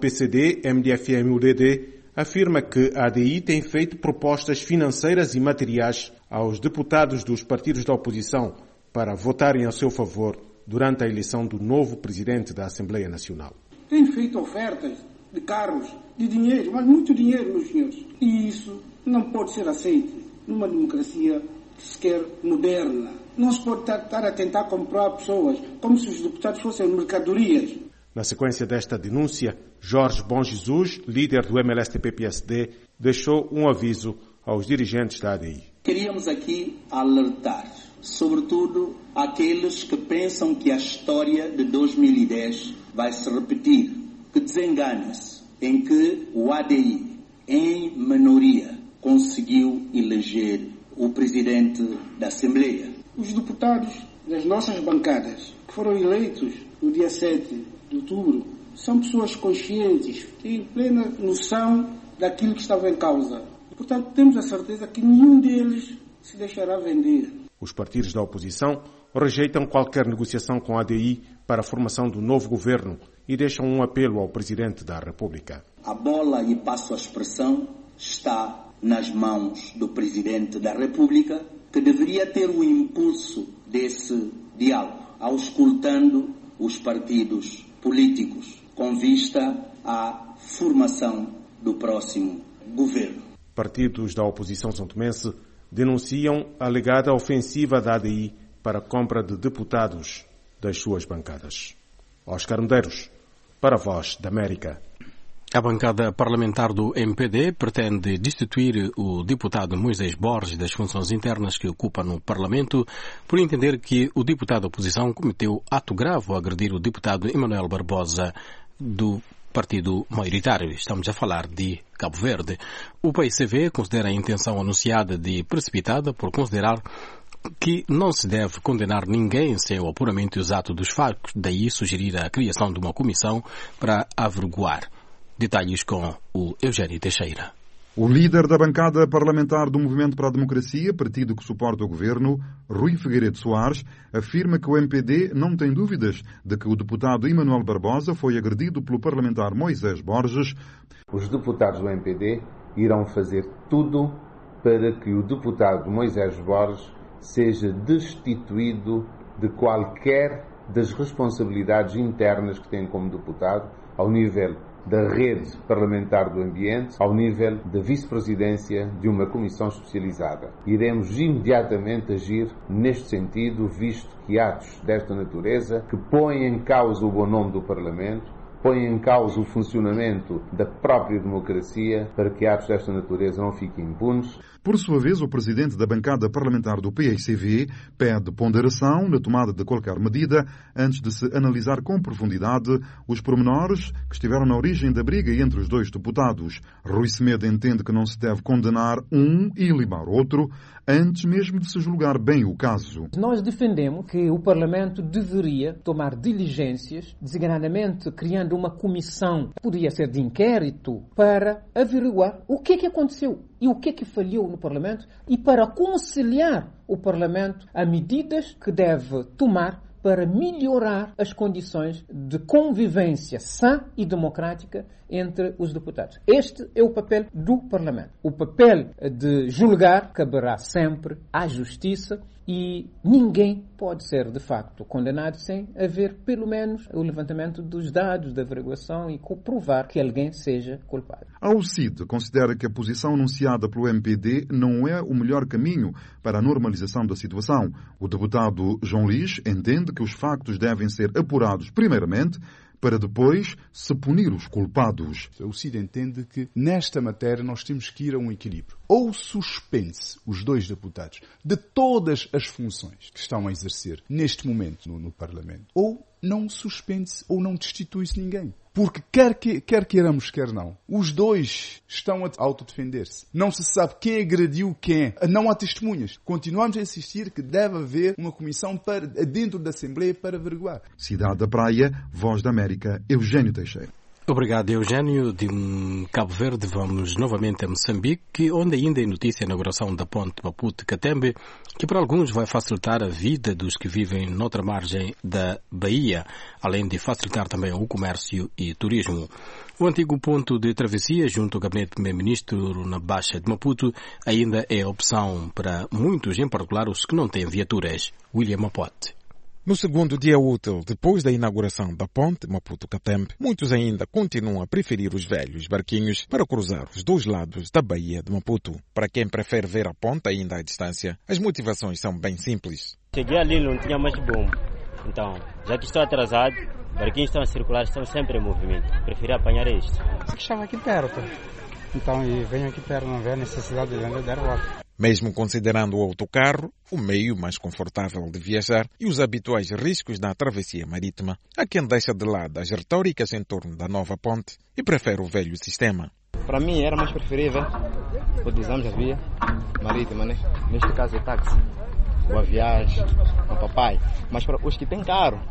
PCD-MDFM-UDD, afirma que a ADI tem feito propostas financeiras e materiais aos deputados dos partidos da oposição para votarem a seu favor durante a eleição do novo presidente da Assembleia Nacional. Tem feito ofertas de carros, de dinheiro, mas muito dinheiro, meus senhores. E isso não pode ser aceito numa democracia sequer moderna. Não se pode estar a tentar comprar pessoas como se os deputados fossem mercadorias. Na sequência desta denúncia, Jorge Bom Jesus, líder do MLSTP-PSD, deixou um aviso aos dirigentes da ADI. Queríamos aqui alertar, sobretudo aqueles que pensam que a história de 2010 vai se repetir, que desenganem-se em que o ADI, em minoria, conseguiu eleger o presidente da Assembleia. Os deputados das nossas bancadas, que foram eleitos no dia 7 de outubro, são pessoas conscientes, têm plena noção daquilo que estava em causa. E, portanto, temos a certeza que nenhum deles se deixará vender. Os partidos da oposição rejeitam qualquer negociação com a ADI para a formação do novo governo e deixam um apelo ao Presidente da República. A bola, e passo a expressão, está nas mãos do Presidente da República, que deveria ter o impulso desse diálogo, auscultando os partidos políticos, com vista à formação do próximo governo. Partidos da oposição santomense denunciam a alegada ofensiva da ADI para a compra de deputados das suas bancadas. Oscar Medeiros, para a Voz da América. A bancada parlamentar do MPD pretende destituir o deputado Moisés Borges das funções internas que ocupa no Parlamento por entender que o deputado da oposição cometeu ato grave ao agredir o deputado Emanuel Barbosa do partido maioritário. Estamos a falar de Cabo Verde. O PICV considera a intenção anunciada de precipitada por considerar que não se deve condenar ninguém sem o apuramento exato dos factos, daí sugerir a criação de uma comissão para averiguar. Detalhes com o Eugênio Teixeira. O líder da bancada parlamentar do Movimento para a Democracia, partido que suporta o governo, Rui Figueiredo Soares, afirma que o MPD não tem dúvidas de que o deputado Emanuel Barbosa foi agredido pelo parlamentar Moisés Borges. Os deputados do MPD irão fazer tudo para que o deputado Moisés Borges seja destituído de qualquer das responsabilidades internas que tem como deputado, ao nível da rede parlamentar do ambiente, ao nível da vice-presidência de uma comissão especializada. Iremos imediatamente agir neste sentido, visto que atos desta natureza, que põem em causa o bom nome do Parlamento, põe em causa o funcionamento da própria democracia para que atos desta natureza não fiquem impunes. Por sua vez, o presidente da bancada parlamentar do PICV pede ponderação na tomada de qualquer medida antes de se analisar com profundidade os pormenores que estiveram na origem da briga entre os dois deputados. Rui Semedo entende que não se deve condenar um e limar outro antes mesmo de se julgar bem o caso. Nós defendemos que o Parlamento deveria tomar diligências, designadamente criando uma comissão, poderia ser de inquérito, para averiguar o que aconteceu e o que falhou no Parlamento e para aconselhar o Parlamento a medidas que deve tomar para melhorar as condições de convivência sã e democrática entre os deputados. Este é o papel do Parlamento. O papel de julgar caberá sempre à Justiça e ninguém pode ser, de facto, condenado sem haver, pelo menos, o levantamento dos dados da averiguação e comprovar que alguém seja culpado. Ao CID considera que a posição anunciada pelo MPD não é o melhor caminho para a normalização da situação. O deputado João Lis entende que os factos devem ser apurados primeiramente para depois se punir os culpados. O CID entende que, nesta matéria, nós temos que ir a um equilíbrio. Ou suspende-se os dois deputados de todas as funções que estão a exercer neste momento no Parlamento, ou não suspende-se ou não destitui-se ninguém. Porque quer queiramos, quer não, os dois estão a autodefender-se. Não se sabe quem agrediu quem. Não há testemunhas. Continuamos a insistir que deve haver uma comissão dentro da Assembleia para averiguar. Cidade da Praia, Voz da América, Eugênio Teixeira. Obrigado, Eugênio. De Cabo Verde vamos novamente a Moçambique, onde ainda é notícia a inauguração da ponte Maputo-Catembe, que para alguns vai facilitar a vida dos que vivem noutra margem da Bahia, além de facilitar também o comércio e turismo. O antigo ponto de travessia junto ao gabinete do primeiro-ministro na Baixa de Maputo ainda é opção para muitos, em particular os que não têm viaturas. William Mapote. No segundo dia útil, depois da inauguração da ponte Maputo-Catembe, muitos ainda continuam a preferir os velhos barquinhos para cruzar os dois lados da Baía de Maputo. Para quem prefere ver a ponte ainda à distância, as motivações são bem simples. Cheguei ali, não tinha mais bomba. Então, já que estou atrasado, barquinhos estão a circular, estão sempre em movimento. Preferi apanhar isto. Estava aqui perto. Então, e venho aqui perto, não vê a necessidade de andar de volta. Mesmo considerando o autocarro, o meio mais confortável de viajar e os habituais riscos da travessia marítima, há quem deixa de lado as retóricas em torno da nova ponte e prefere o velho sistema. Para mim era mais preferível utilizarmos a via marítima, né? Neste caso é táxi, boa viagem, com papai. Mas para os que têm carro,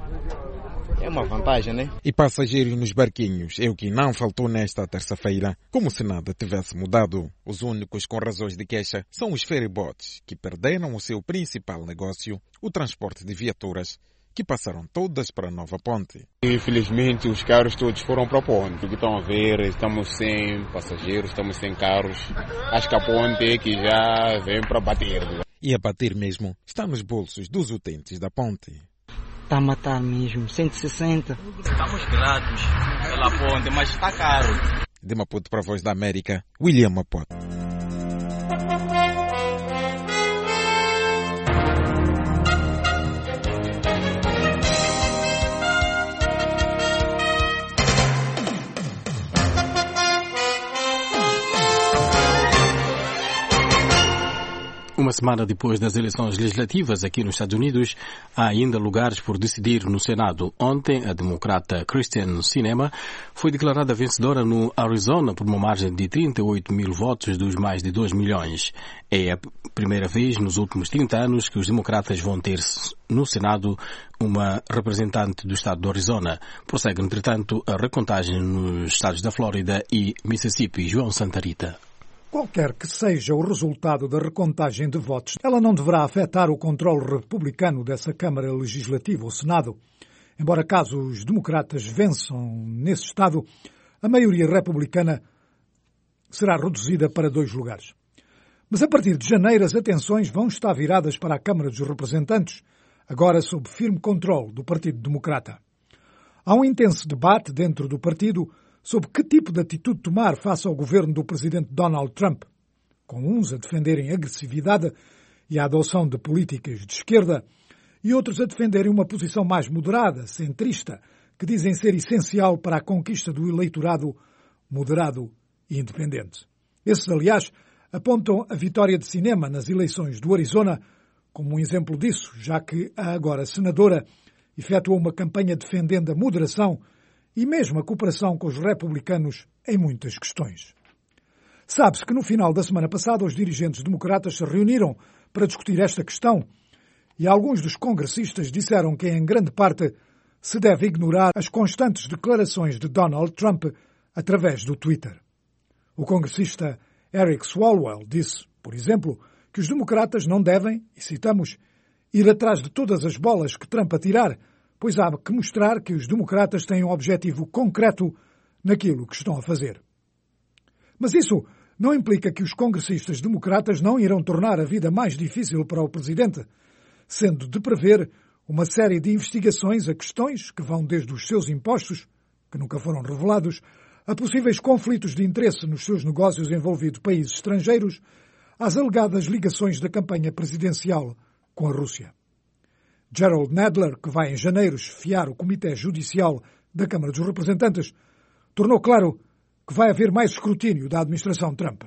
é uma vantagem, né? E passageiros nos barquinhos é o que não faltou nesta terça-feira, como se nada tivesse mudado. Os únicos com razões de queixa são os ferryboats, que perderam o seu principal negócio, o transporte de viaturas, que passaram todas para a nova ponte. Infelizmente, os carros todos foram para a ponte. O que estão a ver, estamos sem passageiros, estamos sem carros. Acho que a ponte é que já vem para bater. E a bater mesmo está nos bolsos dos utentes da ponte. Está a matar mesmo, 160. Estamos gratos pela ponte, mas está caro. De Maputo para a Voz da América, William Mapote. Uma semana depois das eleições legislativas aqui nos Estados Unidos, há ainda lugares por decidir no Senado. Ontem, a democrata Kyrsten Sinema foi declarada vencedora no Arizona por uma margem de 38 mil votos dos mais de 2 milhões. É a primeira vez nos últimos 30 anos que os democratas vão ter no Senado uma representante do estado do Arizona. Prossegue, entretanto, a recontagem nos estados da Flórida e Mississippi. João Santarita. Qualquer que seja o resultado da recontagem de votos, ela não deverá afetar o controle republicano dessa Câmara Legislativa, o Senado. Embora caso os democratas vençam nesse estado, a maioria republicana será reduzida para 2 lugares. Mas a partir de janeiro as atenções vão estar viradas para a Câmara dos Representantes, agora sob firme controle do Partido Democrata. Há um intenso debate dentro do partido sobre que tipo de atitude tomar face ao governo do presidente Donald Trump, com uns a defenderem a agressividade e a adoção de políticas de esquerda e outros a defenderem uma posição mais moderada, centrista, que dizem ser essencial para a conquista do eleitorado moderado e independente. Esses, aliás, apontam a vitória de Sinema nas eleições do Arizona como um exemplo disso, já que a agora senadora efetuou uma campanha defendendo a moderação e mesmo a cooperação com os republicanos em muitas questões. Sabe-se que no final da semana passada os dirigentes democratas se reuniram para discutir esta questão e alguns dos congressistas disseram que, em grande parte, se deve ignorar as constantes declarações de Donald Trump através do Twitter. O congressista Eric Swalwell disse, por exemplo, que os democratas não devem, e citamos, ir atrás de todas as bolas que Trump atirar, pois há que mostrar que os democratas têm um objetivo concreto naquilo que estão a fazer. Mas isso não implica que os congressistas democratas não irão tornar a vida mais difícil para o presidente, sendo de prever uma série de investigações a questões que vão desde os seus impostos, que nunca foram revelados, a possíveis conflitos de interesse nos seus negócios envolvendo países estrangeiros, às alegadas ligações da campanha presidencial com a Rússia. Gerald Nadler, que vai em janeiro esfiar o Comitê Judicial da Câmara dos Representantes, tornou claro que vai haver mais escrutínio da administração Trump.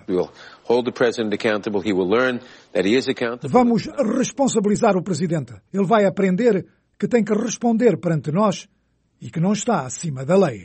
Vamos responsabilizar o presidente. Ele vai aprender que tem que responder perante nós e que não está acima da lei.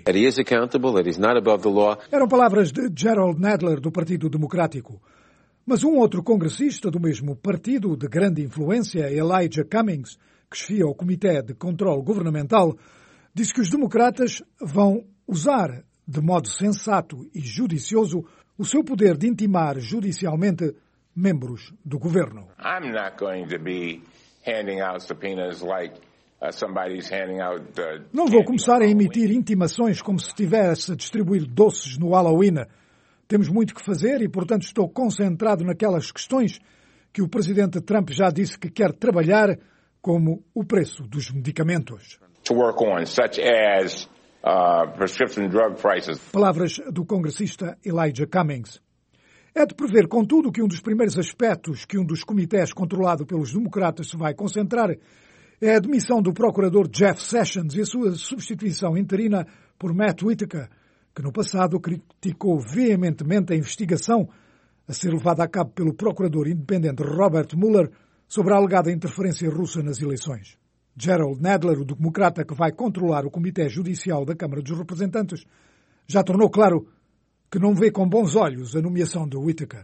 Eram palavras de Gerald Nadler, do Partido Democrático. Mas um outro congressista do mesmo partido, de grande influência, Elijah Cummings, que esfia o Comitê de Controle Governamental, disse que os democratas vão usar, de modo sensato e judicioso, o seu poder de intimar judicialmente membros do governo. I'm not going to be handing out subpoenas like somebody's handing out Não vou começar a emitir intimações como se estivesse a distribuir doces no Halloween. Temos muito que fazer e, portanto, estou concentrado naquelas questões que o presidente Trump já disse que quer trabalhar, como o preço dos medicamentos. To work on, such as prescription drug prices. Palavras do congressista Elijah Cummings. É de prever, contudo, que um dos primeiros aspectos que um dos comitês controlado pelos democratas se vai concentrar é a demissão do procurador Jeff Sessions e a sua substituição interina por Matt Whitaker, que no passado criticou veementemente a investigação a ser levada a cabo pelo procurador independente Robert Mueller sobre a alegada interferência russa nas eleições. Gerald Nadler, o democrata que vai controlar o Comitê Judicial da Câmara dos Representantes, já tornou claro que não vê com bons olhos a nomeação de Whitaker.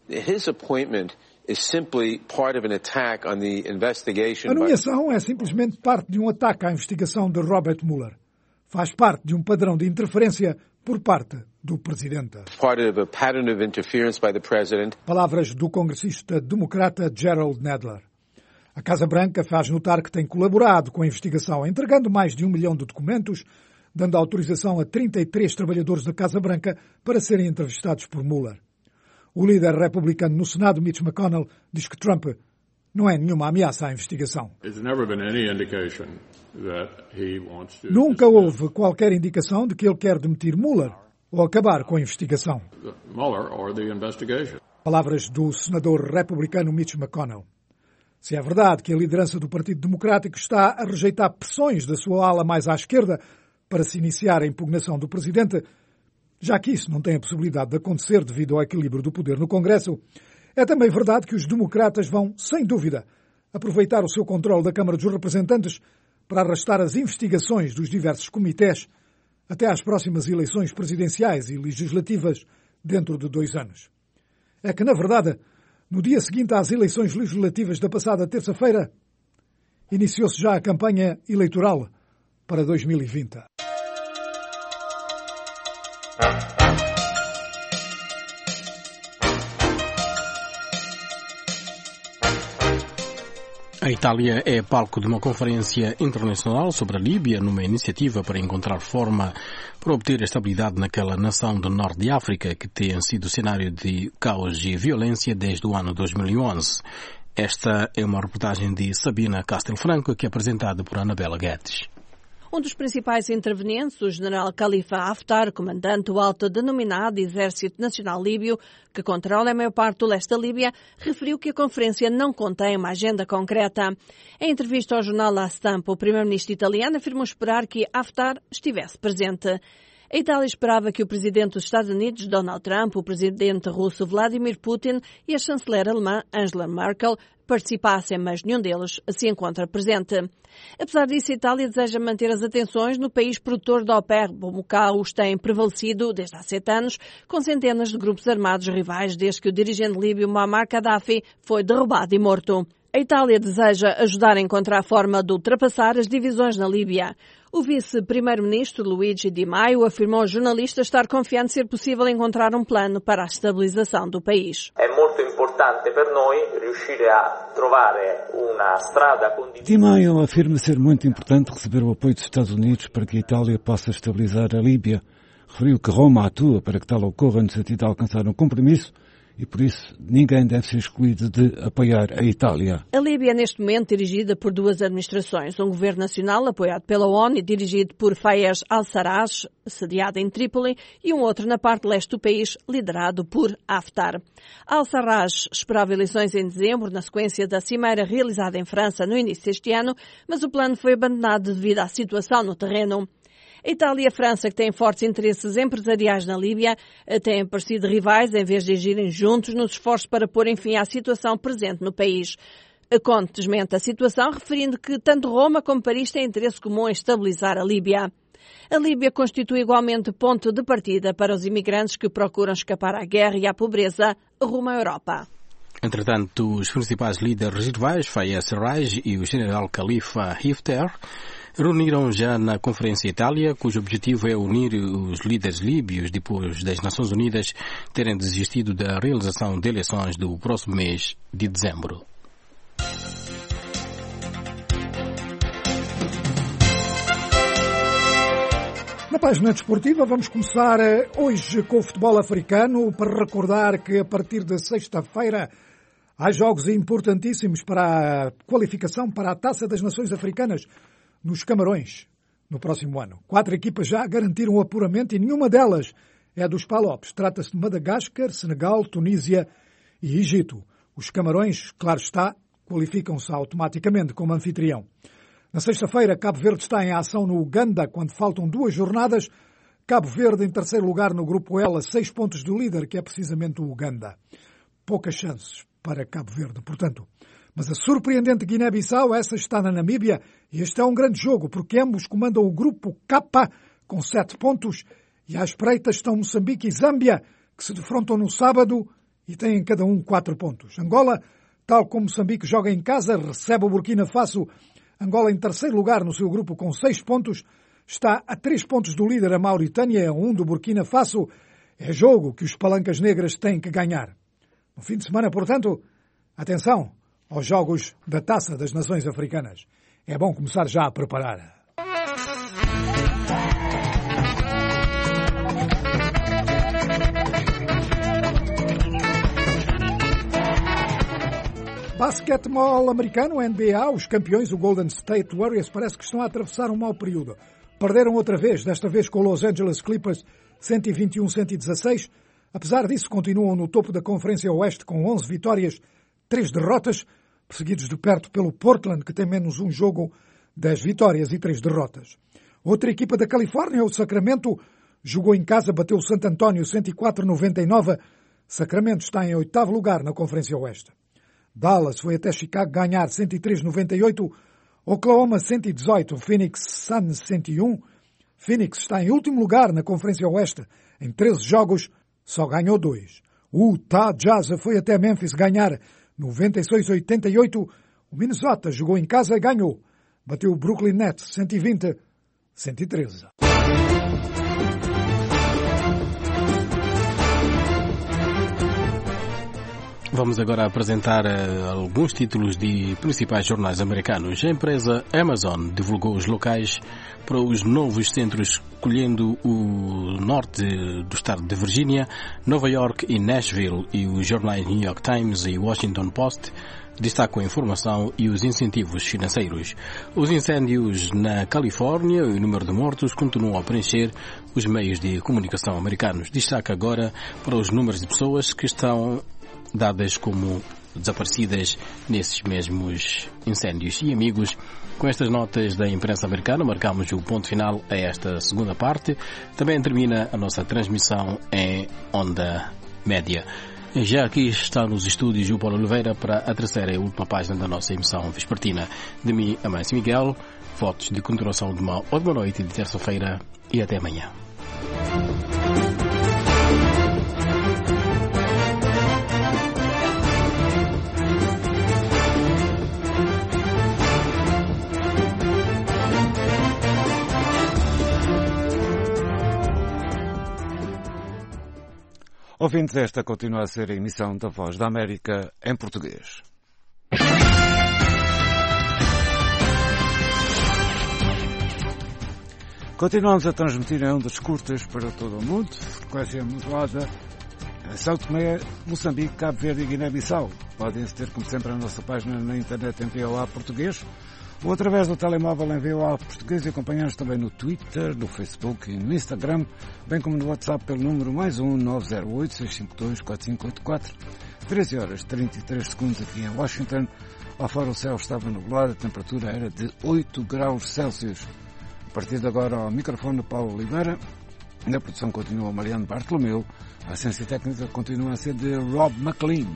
A nomeação é simplesmente parte de um ataque à investigação de Robert Mueller. Faz parte de um padrão de interferência por parte do presidente. Palavras do congressista democrata Gerald Nadler. A Casa Branca faz notar que tem colaborado com a investigação, entregando mais de 1 milhão de documentos, dando autorização a 33 trabalhadores da Casa Branca para serem entrevistados por Mueller. O líder republicano no Senado, Mitch McConnell, diz que Trump não é nenhuma ameaça à investigação. Nunca houve qualquer indicação de que ele quer demitir Mueller ou acabar com a investigação. Palavras do senador republicano Mitch McConnell. Se é verdade que a liderança do Partido Democrático está a rejeitar pressões da sua ala mais à esquerda para se iniciar a impugnação do presidente, já que isso não tem a possibilidade de acontecer devido ao equilíbrio do poder no Congresso, é também verdade que os democratas vão, sem dúvida, aproveitar o seu controle da Câmara dos Representantes para arrastar as investigações dos diversos comitês até às próximas eleições presidenciais e legislativas dentro de 2 anos. É que, na verdade, no dia seguinte às eleições legislativas da passada terça-feira, iniciou-se já a campanha eleitoral para 2020. A Itália é palco de uma conferência internacional sobre a Líbia, numa iniciativa para encontrar forma para obter a estabilidade naquela nação do norte de África que tem sido cenário de caos e violência desde o ano 2011. Esta é uma reportagem de Sabina Castelfranco, que é apresentada por Anabela Guedes. Um dos principais intervenientes, o general Khalifa Haftar, comandante do autodenominado Exército Nacional Líbio, que controla a maior parte do leste da Líbia, referiu que a conferência não contém uma agenda concreta. Em entrevista ao jornal La Stampa, o primeiro-ministro italiano afirmou esperar que Haftar estivesse presente. A Itália esperava que o presidente dos Estados Unidos, Donald Trump, o presidente russo Vladimir Putin e a chanceler alemã Angela Merkel participassem, mas nenhum deles se encontra presente. Apesar disso, a Itália deseja manter as atenções no país produtor da OPEC, como o caos tem prevalecido desde há 7 anos, com centenas de grupos armados rivais desde que o dirigente líbio Muammar Gaddafi foi derrubado e morto. A Itália deseja ajudar a encontrar a forma de ultrapassar as divisões na Líbia. O vice-primeiro-ministro Luigi Di Maio afirmou aos jornalistas estar confiante ser possível encontrar um plano para a estabilização do país. É muito importante para nós riuscire a trovare uma strada condivisa. Di Maio afirma ser muito importante receber o apoio dos Estados Unidos para que a Itália possa estabilizar a Líbia. Referiu que Roma atua para que tal ocorra no sentido de alcançar um compromisso e, por isso, ninguém deve ser excluído de apoiar a Itália. A Líbia é, neste momento, dirigida por 2 administrações. Um governo nacional, apoiado pela ONU e dirigido por Fayez al-Sarraj, sediado em Trípoli, e um outro na parte leste do país, liderado por Haftar. Al-Sarraj esperava eleições em dezembro, na sequência da cimeira realizada em França no início deste ano, mas o plano foi abandonado devido à situação no terreno. A Itália e a França, que têm fortes interesses empresariais na Líbia, têm parecido rivais em vez de agirem juntos nos esforços para pôr fim à situação presente no país. A Conte desmente a situação, referindo que tanto Roma como Paris têm interesse comum em estabilizar a Líbia. A Líbia constitui igualmente ponto de partida para os imigrantes que procuram escapar à guerra e à pobreza rumo à Europa. Entretanto, os principais líderes rivais, Fayez al-Sarraj e o general Khalifa Haftar, reuniram já na Conferência Itália, cujo objetivo é unir os líderes líbios depois das Nações Unidas terem desistido da realização de eleições do próximo mês de dezembro. Na página desportiva vamos começar hoje com o futebol africano para recordar que a partir de sexta-feira há jogos importantíssimos para a qualificação para a Taça das Nações Africanas nos Camarões, no próximo ano. 4 equipas já garantiram o apuramento e nenhuma delas é dos Palopes. Trata-se de Madagascar, Senegal, Tunísia e Egito. Os Camarões, claro está, qualificam-se automaticamente como anfitrião. Na sexta-feira, Cabo Verde está em ação no Uganda, quando faltam 2 jornadas. Cabo Verde em terceiro lugar no grupo L, a 6 pontos do líder, que é precisamente o Uganda. Poucas chances para Cabo Verde, portanto. Mas a surpreendente Guiné-Bissau, essa está na Namíbia, e este é um grande jogo, porque ambos comandam o grupo K com 7 pontos, e à espreita estão Moçambique e Zâmbia, que se defrontam no sábado e têm cada um 4 pontos. Angola, tal como Moçambique joga em casa, recebe o Burkina Faso. Angola em terceiro lugar no seu grupo com 6 pontos, está a 3 pontos do líder, a Mauritânia, a 1 do Burkina Faso. É jogo que os palancas negras têm que ganhar. No fim de semana, portanto, atenção aos jogos da Taça das Nações Africanas. É bom começar já a preparar. Basquetebol americano, NBA, os campeões, o Golden State Warriors, parece que estão a atravessar um mau período. Perderam outra vez, desta vez com os Los Angeles Clippers, 121-116. Apesar disso, continuam no topo da Conferência Oeste com 11 vitórias, 3 derrotas, perseguidos de perto pelo Portland, que tem menos um jogo, 10 vitórias e 3 derrotas. Outra equipa da Califórnia, o Sacramento, jogou em casa, bateu o Santo António 104-99. Sacramento está em 8º lugar na Conferência Oeste. Dallas foi até Chicago ganhar 103-98. Oklahoma 118, Phoenix Suns 101. Phoenix está em último lugar na Conferência Oeste. Em 13 jogos, só ganhou 2. O Utah Jazz foi até Memphis ganhar 96-88. O Minnesota jogou em casa e ganhou. Bateu o Brooklyn Nets 120-113. Vamos agora apresentar alguns títulos de principais jornais americanos. A empresa Amazon divulgou os locais para os novos centros, escolhendo o norte do estado de Virgínia, Nova York e Nashville, e os jornais New York Times e Washington Post destacam a informação e os incentivos financeiros. Os incêndios na Califórnia e o número de mortos continuam a preencher os meios de comunicação americanos. Destaca agora para os números de pessoas que estão dadas como desaparecidas nesses mesmos incêndios. E amigos, com estas notas da imprensa americana, marcamos o ponto final a esta segunda parte. Também termina a nossa transmissão em onda média. Já aqui está nos estúdios o Paulo Oliveira para a terceira e última página da nossa emissão vespertina. De mim, Amâncio Miguel, votos de continuação de uma ótima noite de terça-feira e até amanhã. Ouvintes, esta continua a ser a emissão da Voz da América em português. Continuamos a transmitir em ondas curtas para todo o mundo, frequência modulada, São Tomé, Moçambique, Cabo Verde e Guiné-Bissau. Podem-se ter, como sempre, a nossa página na internet em VOA Português, ou através do telemóvel em VOA Português e acompanhar-nos também no Twitter, no Facebook e no Instagram, bem como no WhatsApp pelo número +1 908 652 4584. 13 horas 33 segundos aqui em Washington. Lá fora o céu estava nublado, a temperatura era de 8 graus Celsius. A partir de agora ao microfone Paulo Oliveira. Na produção continua Mariano Bartolomeu. A assistência técnica continua a ser de Rob McLean.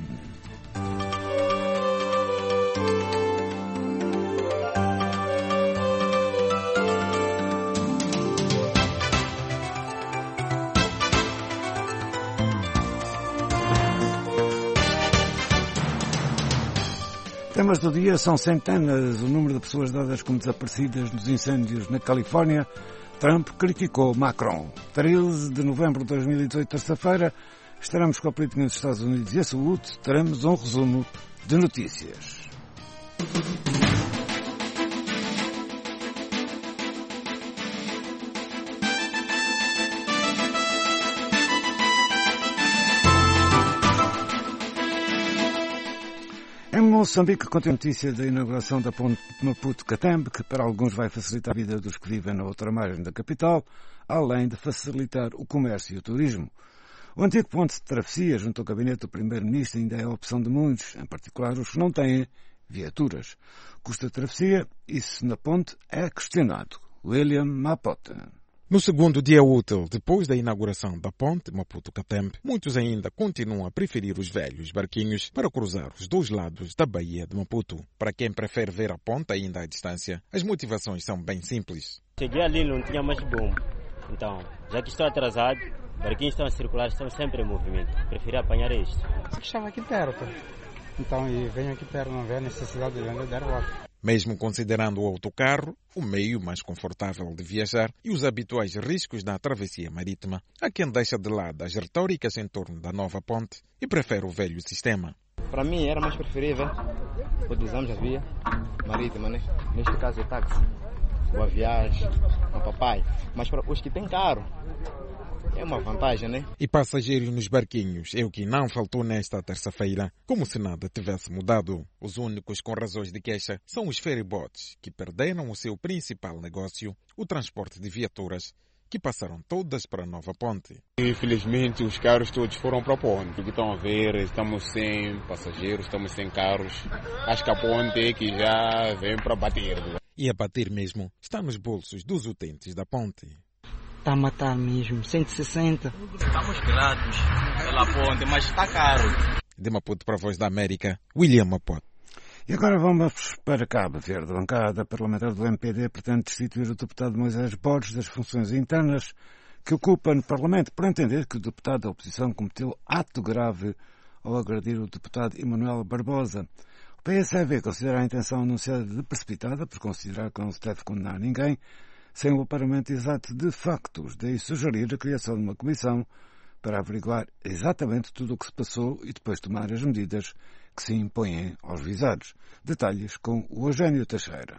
Temas do dia são centenas o número de pessoas dadas como desaparecidas nos incêndios na Califórnia. Trump criticou Macron. 13 de novembro de 2018, terça-feira, estaremos com a política nos Estados Unidos e a saúde. Teremos um resumo de notícias. Em Moçambique, continua a notícia da inauguração da ponte Maputo-Catembe, que para alguns vai facilitar a vida dos que vivem na outra margem da capital, além de facilitar o comércio e o turismo. O antigo ponto de travessia junto ao gabinete do Primeiro-Ministro ainda é a opção de muitos, em particular os que não têm viaturas. O custo da travessia, isso na ponte, é questionado. William Mapota. No segundo dia útil, depois da inauguração da ponte Maputo-Catembe, muitos ainda continuam a preferir os velhos barquinhos para cruzar os dois lados da Baía de Maputo. Para quem prefere ver a ponte ainda à distância, as motivações são bem simples. Cheguei ali, não tinha mais bomba. Então, já que estou atrasado, barquinhos estão a circular, estão sempre em movimento. Preferi apanhar isto. Estava aqui perto. Então, e venho aqui perto, não vê a necessidade de vender dar volta. Mesmo considerando o autocarro, o meio mais confortável de viajar e os habituais riscos da travessia marítima, há quem deixa de lado as retóricas em torno da nova ponte e prefere o velho sistema. Para mim era mais preferível utilizarmos a via marítima, né? Neste caso é táxi, boa viagem, com o papai. Mas para os que têm carro, é uma vantagem, né? E passageiros nos barquinhos é o que não faltou nesta terça-feira, como se nada tivesse mudado. Os únicos com razões de queixa são os ferryboats, que perderam o seu principal negócio, o transporte de viaturas, que passaram todas para a nova ponte. Infelizmente, os carros todos foram para a ponte. O que estão a ver, estamos sem passageiros, estamos sem carros. Acho que a ponte é que já vem para bater. E a bater mesmo está nos bolsos dos utentes da ponte. Está a matar mesmo, 160. Estamos gratos pela ponte, mas está caro. De Maputo para a Voz da América, William Mapota. E agora vamos para Cabo Verde. A bancada parlamentar do MPD pretende destituir o deputado Moisés Borges das funções internas que ocupa no Parlamento, por entender que o deputado da oposição cometeu ato grave ao agredir o deputado Emanuel Barbosa. O PSV considera a intenção anunciada de precipitada, por considerar que não se deve condenar ninguém, sem o aparamento exato de factos, daí sugerir a criação de uma comissão para averiguar exatamente tudo o que se passou e depois tomar as medidas que se impõem aos visados. Detalhes com o Eugênio Teixeira.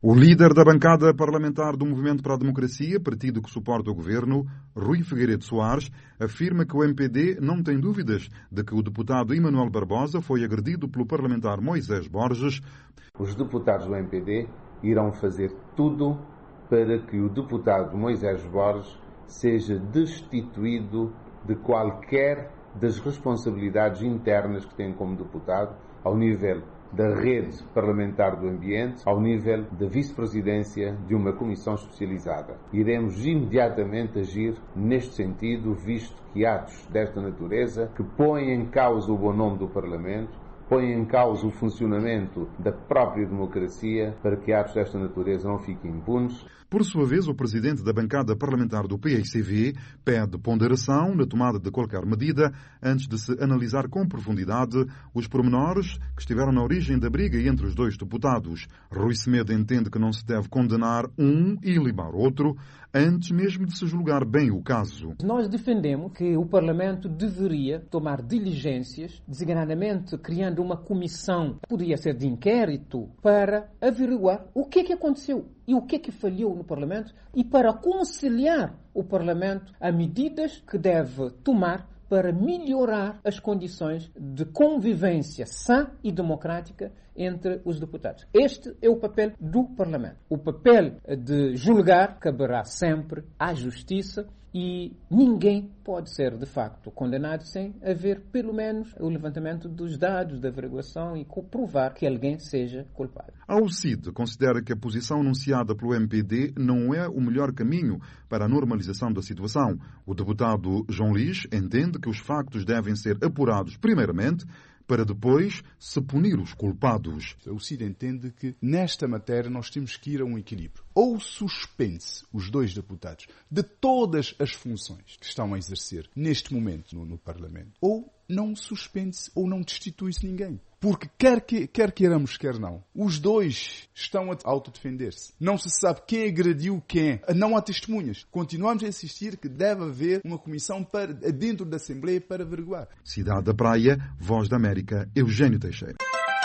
O líder da bancada parlamentar do Movimento para a Democracia, partido que suporta o governo, Rui Figueiredo Soares, afirma que o MPD não tem dúvidas de que o deputado Emanuel Barbosa foi agredido pelo parlamentar Moisés Borges. Os deputados do MPD irão fazer tudo para que o deputado Moisés Borges seja destituído de qualquer das responsabilidades internas que tem como deputado, ao nível da rede parlamentar do ambiente, ao nível da vice-presidência de uma comissão especializada. Iremos imediatamente agir neste sentido, visto que atos desta natureza, que põem em causa o bom nome do Parlamento, põe em causa o funcionamento da própria democracia, para que atos desta natureza não fiquem impunes. Por sua vez, o presidente da bancada parlamentar do PICV pede ponderação na tomada de qualquer medida antes de se analisar com profundidade os pormenores que estiveram na origem da briga entre os dois deputados. Rui Semedo entende que não se deve condenar um e limar outro, antes mesmo de se julgar bem o caso. Nós defendemos que o Parlamento deveria tomar diligências, designadamente criando uma comissão, poderia ser de inquérito, para averiguar o que aconteceu e o que falhou no Parlamento e para aconselhar o Parlamento a medidas que deve tomar para melhorar as condições de convivência sã e democrática entre os deputados. Este é o papel do Parlamento. O papel de julgar caberá sempre à Justiça e ninguém pode ser, de facto, condenado sem haver, pelo menos, o levantamento dos dados da averiguação e provar que alguém seja culpado. O CID considera que a posição anunciada pelo MPD não é o melhor caminho para a normalização da situação. O deputado João Lis entende que os factos devem ser apurados primeiramente, para depois se punir os culpados. O CID entende que, nesta matéria, nós temos que ir a um equilíbrio. Ou suspende-se os dois deputados de todas as funções que estão a exercer neste momento no Parlamento, ou não suspende-se ou não destitui-se ninguém. Porque quer queiramos, quer não, os dois estão a autodefender-se. Não se sabe quem agrediu quem. Não há testemunhas. Continuamos a insistir que deve haver uma comissão dentro da Assembleia para averiguar. Cidade da Praia, Voz da América, Eugênio Teixeira.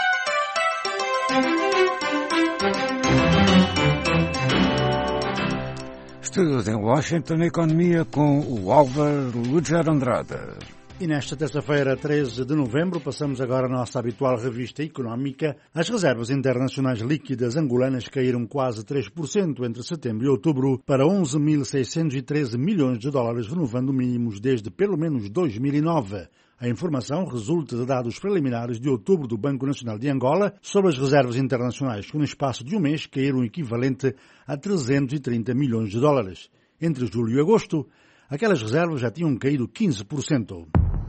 Estudos em Washington, Economia com o Álvaro Ludger Andrade. E nesta terça-feira, 13 de novembro, passamos agora a nossa habitual revista económica. As reservas internacionais líquidas angolanas caíram quase 3% entre setembro e outubro para 11.613 milhões de dólares, renovando mínimos desde pelo menos 2009. A informação resulta de dados preliminares de outubro do Banco Nacional de Angola sobre as reservas internacionais, que no espaço de um mês caíram o equivalente a 330 milhões de dólares. Entre julho e agosto, aquelas reservas já tinham caído 15%.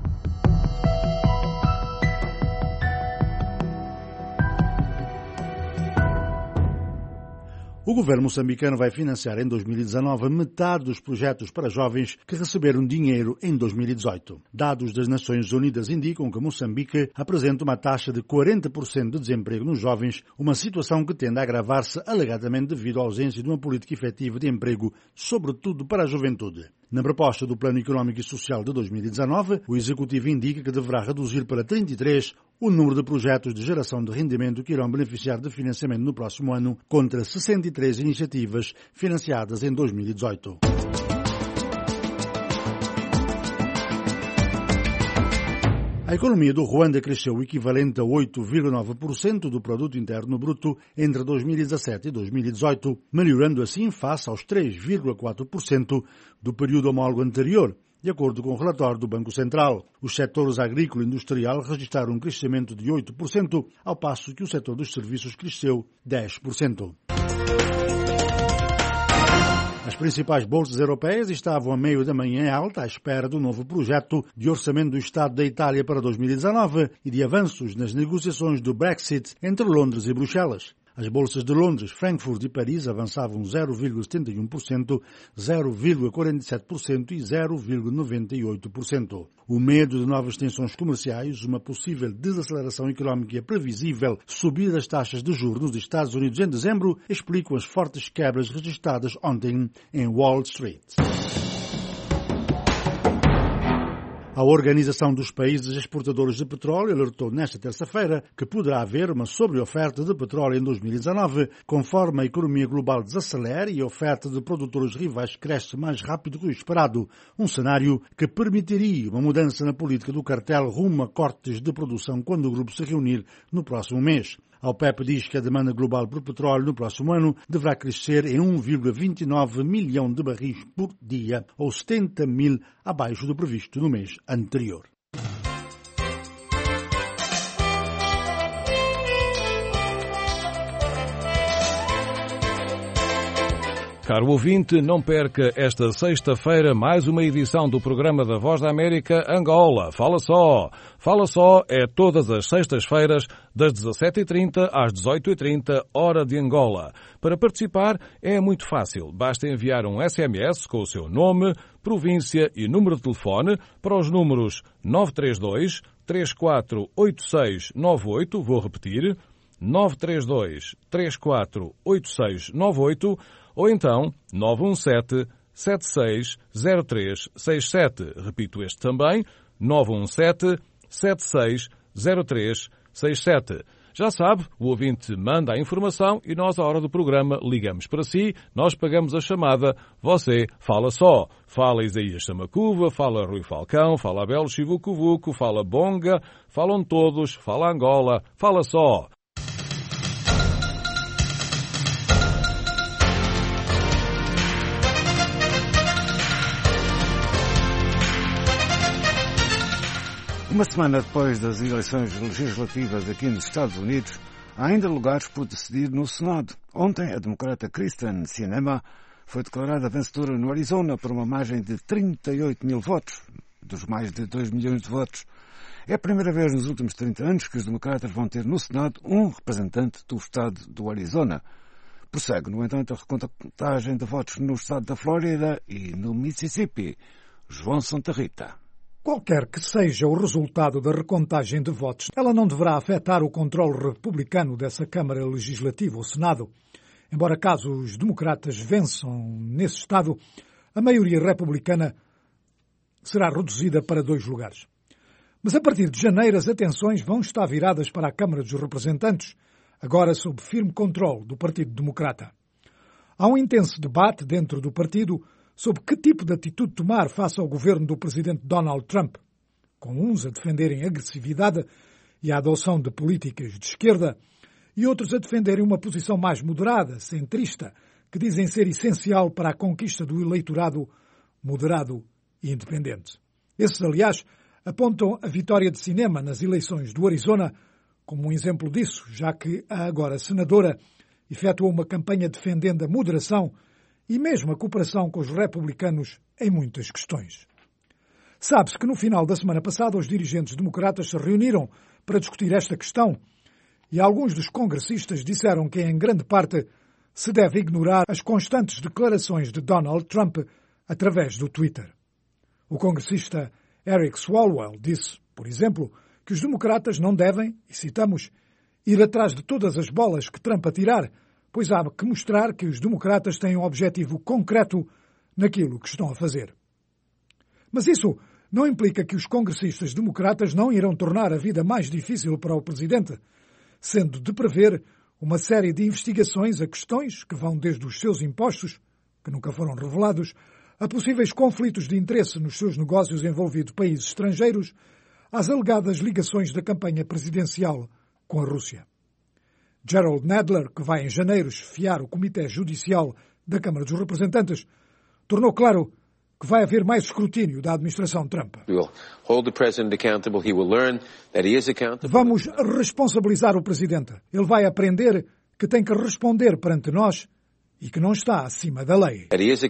O governo moçambicano vai financiar em 2019 metade dos projetos para jovens que receberam dinheiro em 2018. Dados das Nações Unidas indicam que Moçambique apresenta uma taxa de 40% de desemprego nos jovens, uma situação que tende a agravar-se alegadamente devido à ausência de uma política efetiva de emprego, sobretudo para a juventude. Na proposta do Plano Económico e Social de 2019, o Executivo indica que deverá reduzir para 33 o número de projetos de geração de rendimento que irão beneficiar de financiamento no próximo ano, contra 63 iniciativas financiadas em 2018. A economia do Ruanda cresceu o equivalente a 8,9% do produto interno bruto entre 2017 e 2018, melhorando assim face aos 3,4% do período homólogo anterior, de acordo com o relatório do Banco Central. Os setores agrícola e industrial registraram um crescimento de 8%, ao passo que o setor dos serviços cresceu 10%. As principais bolsas europeias estavam a meio da manhã alta à espera do novo projeto de orçamento do Estado da Itália para 2019 e de avanços nas negociações do Brexit entre Londres e Bruxelas. As bolsas de Londres, Frankfurt e Paris avançavam 0,71%, 0,47% e 0,98%. O medo de novas tensões comerciais, uma possível desaceleração económica previsível, subida das taxas de juros nos Estados Unidos em dezembro, explicam as fortes quebras registradas ontem em Wall Street. A Organização dos Países Exportadores de Petróleo alertou nesta terça-feira que poderá haver uma sobreoferta de petróleo em 2019, conforme a economia global desacelera e a oferta de produtores rivais cresce mais rápido que o esperado, um cenário que permitiria uma mudança na política do cartel rumo a cortes de produção quando o grupo se reunir no próximo mês. A OPEP diz que a demanda global por petróleo no próximo ano deverá crescer em 1,29 milhão de barris por dia, ou 70 mil abaixo do previsto no mês anterior. Caro ouvinte, não perca esta sexta-feira mais uma edição do programa da Voz da América Angola. Fala só! Fala só é todas as sextas-feiras, das 17h30 às 18h30, hora de Angola. Para participar é muito fácil. Basta enviar um SMS com o seu nome, província e número de telefone para os números 932 348698, vou repetir, 932 348698, ou então 917-760367. Repito este também, 917-760367. Já sabe, o ouvinte manda a informação e nós, à hora do programa, ligamos para si, nós pagamos a chamada, você fala só. Fala Isaías Samacuva, fala Rui Falcão, fala Abel Chivucuvuco, fala Bonga, falam todos, fala Angola, fala só. Uma semana depois das eleições legislativas aqui nos Estados Unidos, há ainda lugares por decidir no Senado. Ontem, a democrata Kristen Sinema foi declarada vencedora no Arizona por uma margem de 38 mil votos, dos mais de 2 milhões de votos. É a primeira vez nos últimos 30 anos que os democratas vão ter no Senado um representante do estado do Arizona. Prossegue, no entanto, a recontagem de votos no estado da Flórida e no Mississippi. João Santa Rita. Qualquer que seja o resultado da recontagem de votos, ela não deverá afetar o controle republicano dessa Câmara Legislativa, o Senado. Embora caso os democratas vençam nesse estado, a maioria republicana será reduzida para 2 lugares. Mas a partir de janeiro as atenções vão estar viradas para a Câmara dos Representantes, agora sob firme controle do Partido Democrata. Há um intenso debate dentro do partido sobre que tipo de atitude tomar face ao governo do presidente Donald Trump, com uns a defenderem agressividade e a adoção de políticas de esquerda e outros a defenderem uma posição mais moderada, centrista, que dizem ser essencial para a conquista do eleitorado moderado e independente. Esses, aliás, apontam a vitória de Sinema nas eleições do Arizona como um exemplo disso, já que a agora senadora efetuou uma campanha defendendo a moderação e mesmo a cooperação com os republicanos em muitas questões. Sabe-se que no final da semana passada os dirigentes democratas se reuniram para discutir esta questão e alguns dos congressistas disseram que, em grande parte, se deve ignorar as constantes declarações de Donald Trump através do Twitter. O congressista Eric Swalwell disse, por exemplo, que os democratas não devem, e citamos, ir atrás de todas as bolas que Trump atirar, pois há que mostrar que os democratas têm um objetivo concreto naquilo que estão a fazer. Mas isso não implica que os congressistas democratas não irão tornar a vida mais difícil para o presidente, sendo de prever uma série de investigações a questões que vão desde os seus impostos, que nunca foram revelados, a possíveis conflitos de interesse nos seus negócios envolvendo países estrangeiros, às alegadas ligações da campanha presidencial com a Rússia. Gerald Nadler, que vai em janeiro esfiar o Comitê Judicial da Câmara dos Representantes, tornou claro que vai haver mais escrutínio da administração Trump. Vamos responsabilizar o Presidente. Ele vai aprender que tem que responder perante nós e que não está acima da lei.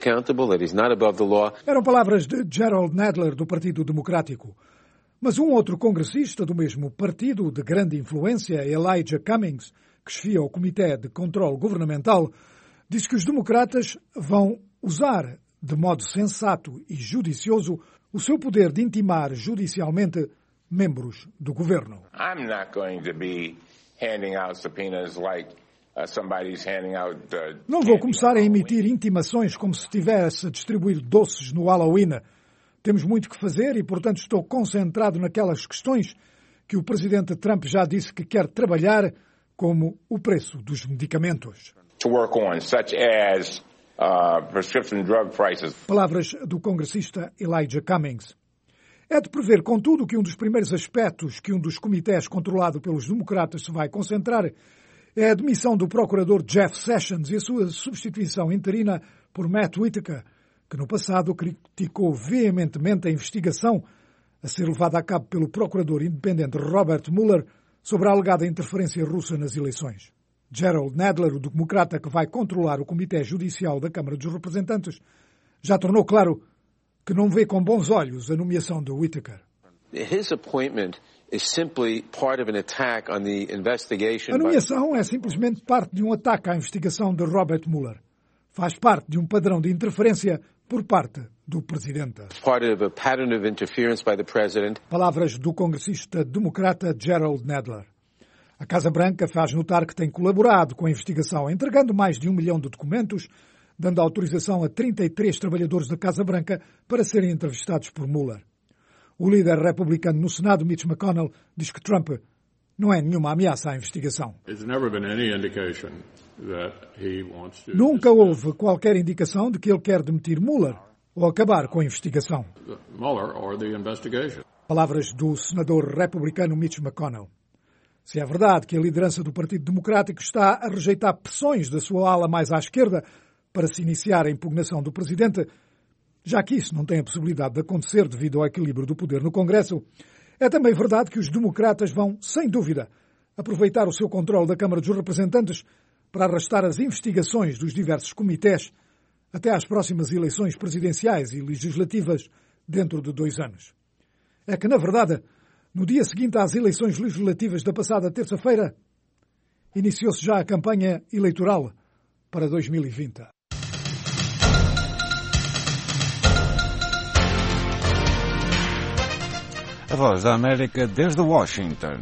Eram palavras de Gerald Nadler, do Partido Democrático. Mas um outro congressista do mesmo partido, de grande influência, Elijah Cummings, que esfia o Comitê de Controle Governamental, diz que os democratas vão usar, de modo sensato e judicioso, o seu poder de intimar judicialmente membros do governo. I'm not going to be handing out subpoenas like somebody's handing out Não vou começar a emitir intimações como se estivesse a distribuir doces no Halloween, Temos muito que fazer e, portanto, estou concentrado naquelas questões que o presidente Trump já disse que quer trabalhar, como o preço dos medicamentos. To work on, such as prescription drug prices. Palavras do congressista Elijah Cummings. É de prever, contudo, que um dos primeiros aspectos que um dos comitês controlado pelos democratas se vai concentrar é a demissão do procurador Jeff Sessions e a sua substituição interina por Matt Whitaker, que no passado criticou veementemente a investigação a ser levada a cabo pelo procurador independente Robert Mueller sobre a alegada interferência russa nas eleições. Gerald Nadler, o democrata que vai controlar o Comitê Judicial da Câmara dos Representantes, já tornou claro que não vê com bons olhos a nomeação de Whitaker. A nomeação é simplesmente parte de um ataque à investigação de Robert Mueller. Faz parte de um padrão de interferência por parte do Presidente. Palavras do congressista democrata Gerald Nadler. A Casa Branca faz notar que tem colaborado com a investigação, entregando mais de 1 milhão de documentos, dando autorização a 33 trabalhadores da Casa Branca para serem entrevistados por Mueller. O líder republicano no Senado, Mitch McConnell, diz que Trump não é nenhuma ameaça à investigação. Nunca houve qualquer indicação de que ele quer demitir Mueller ou acabar com a investigação. Palavras do senador republicano Mitch McConnell. Se é verdade que a liderança do Partido Democrático está a rejeitar pressões da sua ala mais à esquerda para se iniciar a impugnação do Presidente, já que isso não tem a possibilidade de acontecer devido ao equilíbrio do poder no Congresso, é também verdade que os democratas vão, sem dúvida, aproveitar o seu controle da Câmara dos Representantes para arrastar as investigações dos diversos comitês até às próximas eleições presidenciais e legislativas dentro de 2 anos. É que, na verdade, no dia seguinte às eleições legislativas da passada terça-feira, iniciou-se já a campanha eleitoral para 2020. A Voz da América desde Washington.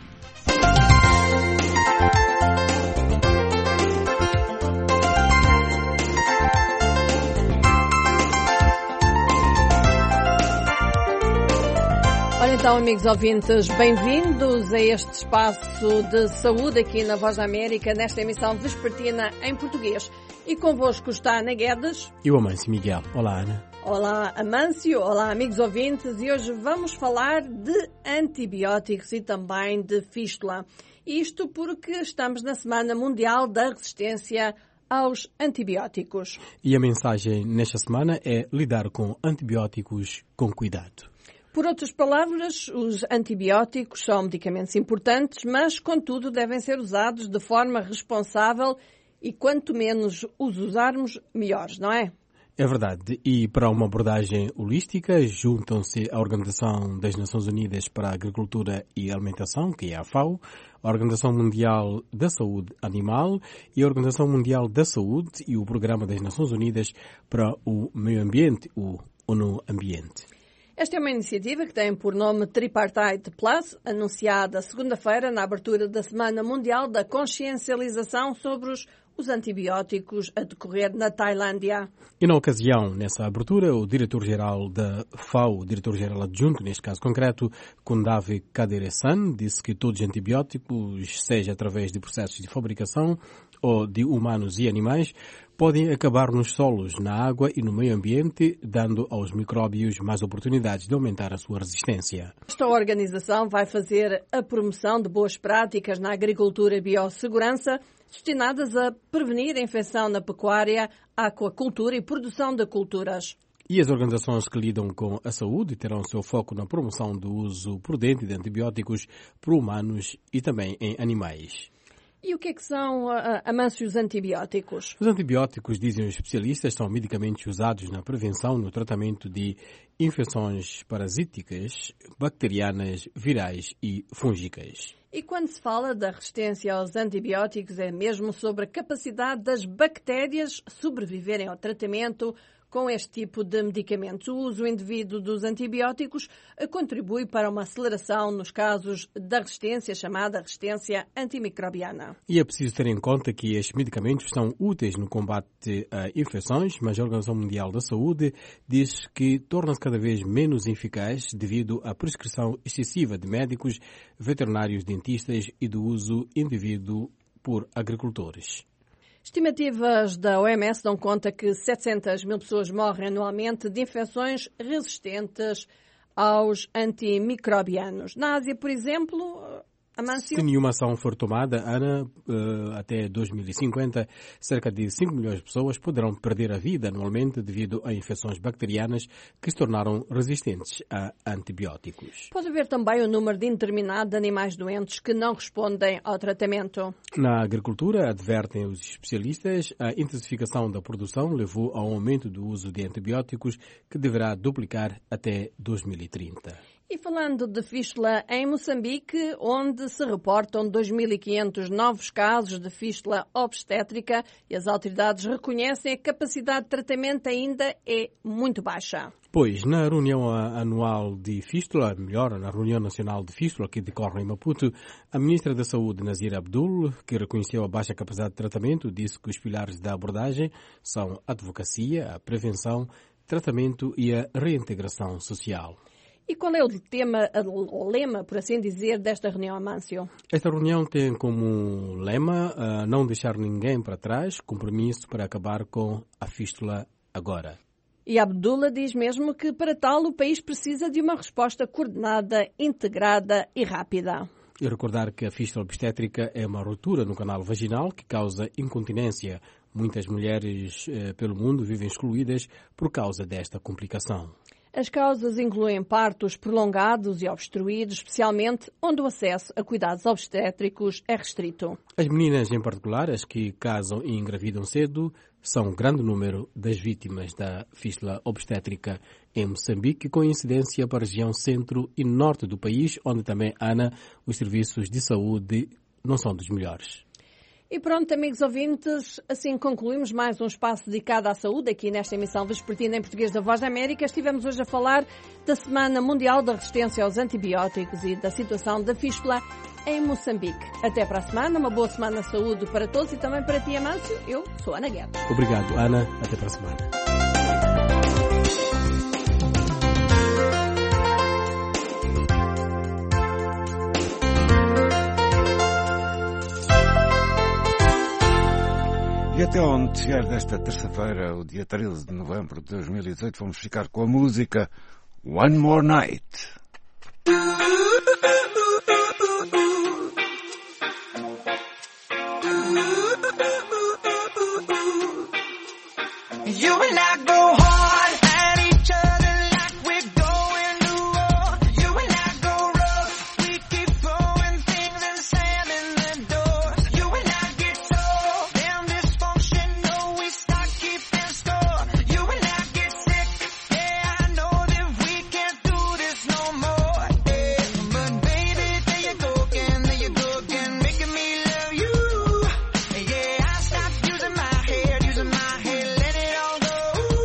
Ora então, amigos ouvintes, bem-vindos a este espaço de saúde aqui na Voz da América, nesta emissão vespertina em português. E convosco está Ana Guedes. E o Amâncio Miguel. Olá, Ana. Olá, Amâncio. Olá, amigos ouvintes. E hoje vamos falar de antibióticos e também de fístula. Isto porque estamos na Semana Mundial da Resistência aos Antibióticos. E a mensagem nesta semana é lidar com antibióticos com cuidado. Por outras palavras, os antibióticos são medicamentos importantes, mas, contudo, devem ser usados de forma responsável e, quanto menos os usarmos, melhores, não é? É verdade. E para uma abordagem holística, juntam-se a Organização das Nações Unidas para a Agricultura e Alimentação, que é a FAO, a Organização Mundial da Saúde Animal e a Organização Mundial da Saúde e o Programa das Nações Unidas para o Meio Ambiente, o ONU Ambiente. Esta é uma iniciativa que tem por nome Tripartite Plus, anunciada segunda-feira na abertura da Semana Mundial da Consciencialização sobre os antibióticos a decorrer na Tailândia. E na ocasião, nessa abertura, o diretor-geral da FAO, o diretor-geral adjunto, neste caso concreto, Kundave Kaderesan, disse que todos os antibióticos, seja através de processos de fabricação ou de humanos e animais, podem acabar nos solos, na água e no meio ambiente, dando aos micróbios mais oportunidades de aumentar a sua resistência. Esta organização vai fazer a promoção de boas práticas na agricultura e biossegurança, destinadas a prevenir a infecção na pecuária, aquacultura e produção de culturas. E as organizações que lidam com a saúde terão seu foco na promoção do uso prudente de antibióticos por humanos e também em animais. E o que é que são, Amâncio, os antibióticos? Os antibióticos, dizem os especialistas, são medicamentos usados na prevenção e no tratamento de infecções parasíticas, bacterianas, virais e fúngicas. E quando se fala da resistência aos antibióticos, é mesmo sobre a capacidade das bactérias sobreviverem ao tratamento com este tipo de medicamentos. O uso indevido dos antibióticos contribui para uma aceleração nos casos da resistência, chamada resistência antimicrobiana. E é preciso ter em conta que estes medicamentos são úteis no combate a infecções, mas a Organização Mundial da Saúde diz que tornam-se cada vez menos eficazes devido à prescrição excessiva de médicos, veterinários, dentistas e do uso indevido por agricultores. Estimativas da OMS dão conta que 700 mil pessoas morrem anualmente de infecções resistentes aos antimicrobianos. Na Ásia, por exemplo, Amâncio? Se nenhuma ação for tomada, Ana, até 2050, cerca de 5 milhões de pessoas poderão perder a vida anualmente devido a infecções bacterianas que se tornaram resistentes a antibióticos. Pode haver também o número de indeterminado de animais doentes que não respondem ao tratamento. Na agricultura, advertem os especialistas, a intensificação da produção levou ao aumento do uso de antibióticos que deverá duplicar até 2030. E falando de fístula em Moçambique, onde se reportam 2.500 novos casos de fístula obstétrica e as autoridades reconhecem que a capacidade de tratamento ainda é muito baixa. Pois, na reunião anual de fístula, melhor, na reunião nacional de fístula que decorre em Maputo, a ministra da Saúde, Nazira Abdul, que reconheceu a baixa capacidade de tratamento, disse que os pilares da abordagem são a advocacia, a prevenção, tratamento e a reintegração social. E qual é o lema, por assim dizer, desta reunião, Amâncio? Esta reunião tem como lema não deixar ninguém para trás, compromisso para acabar com a fístula agora. E Abdullah diz mesmo que, para tal, o país precisa de uma resposta coordenada, integrada e rápida. E recordar que a fístula obstétrica é uma ruptura no canal vaginal que causa incontinência. Muitas mulheres pelo mundo vivem excluídas por causa desta complicação. As causas incluem partos prolongados e obstruídos, especialmente onde o acesso a cuidados obstétricos é restrito. As meninas, em particular, as que casam e engravidam cedo, são um grande número das vítimas da fístula obstétrica em Moçambique, com incidência para a região centro e norte do país, onde também, Ana, os serviços de saúde não são dos melhores. E pronto, amigos ouvintes, assim concluímos mais um espaço dedicado à saúde aqui nesta emissão vespertina em português da Voz da América. Estivemos hoje a falar da Semana Mundial da Resistência aos Antibióticos e da situação da fístula em Moçambique. Até para a semana, uma boa semana de saúde para todos e também para ti, Amâncio. Eu sou Ana Guedes. Obrigado, Ana. Até para a semana. E até ao noticiário desta terça-feira, o dia 13 de novembro de 2018, vamos ficar com a música One More Night. You and I go hard at each other like we're going to war. You and I go rough, we keep throwing things and slamming the doors. You and I get so damn dysfunctional, we start keeping score. You and I get sick, yeah, I know that we can't do this no more. Yeah. But baby, there you go again, making me love you. Yeah, I stopped using my head, let it all go.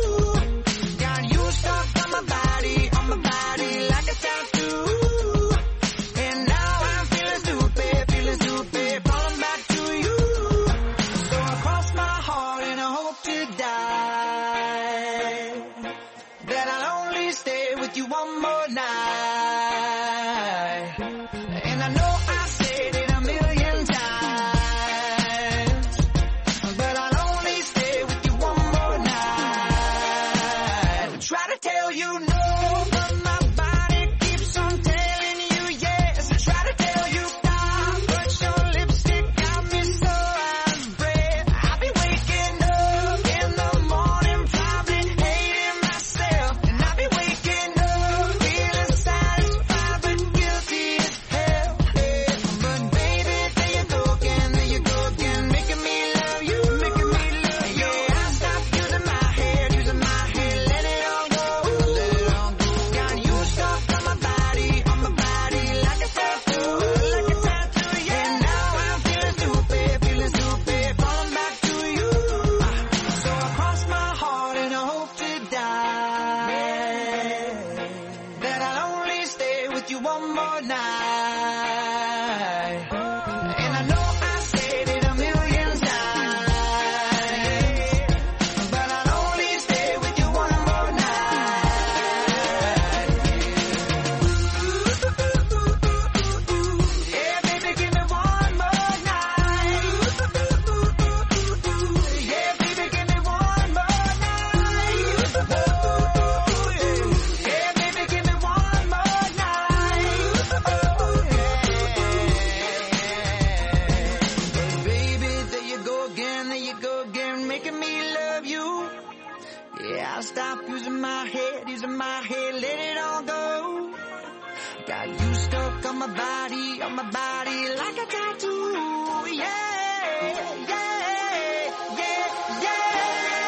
up, using my head, let it all go. Got you stuck on my body like a tattoo. Yeah, yeah, yeah, yeah.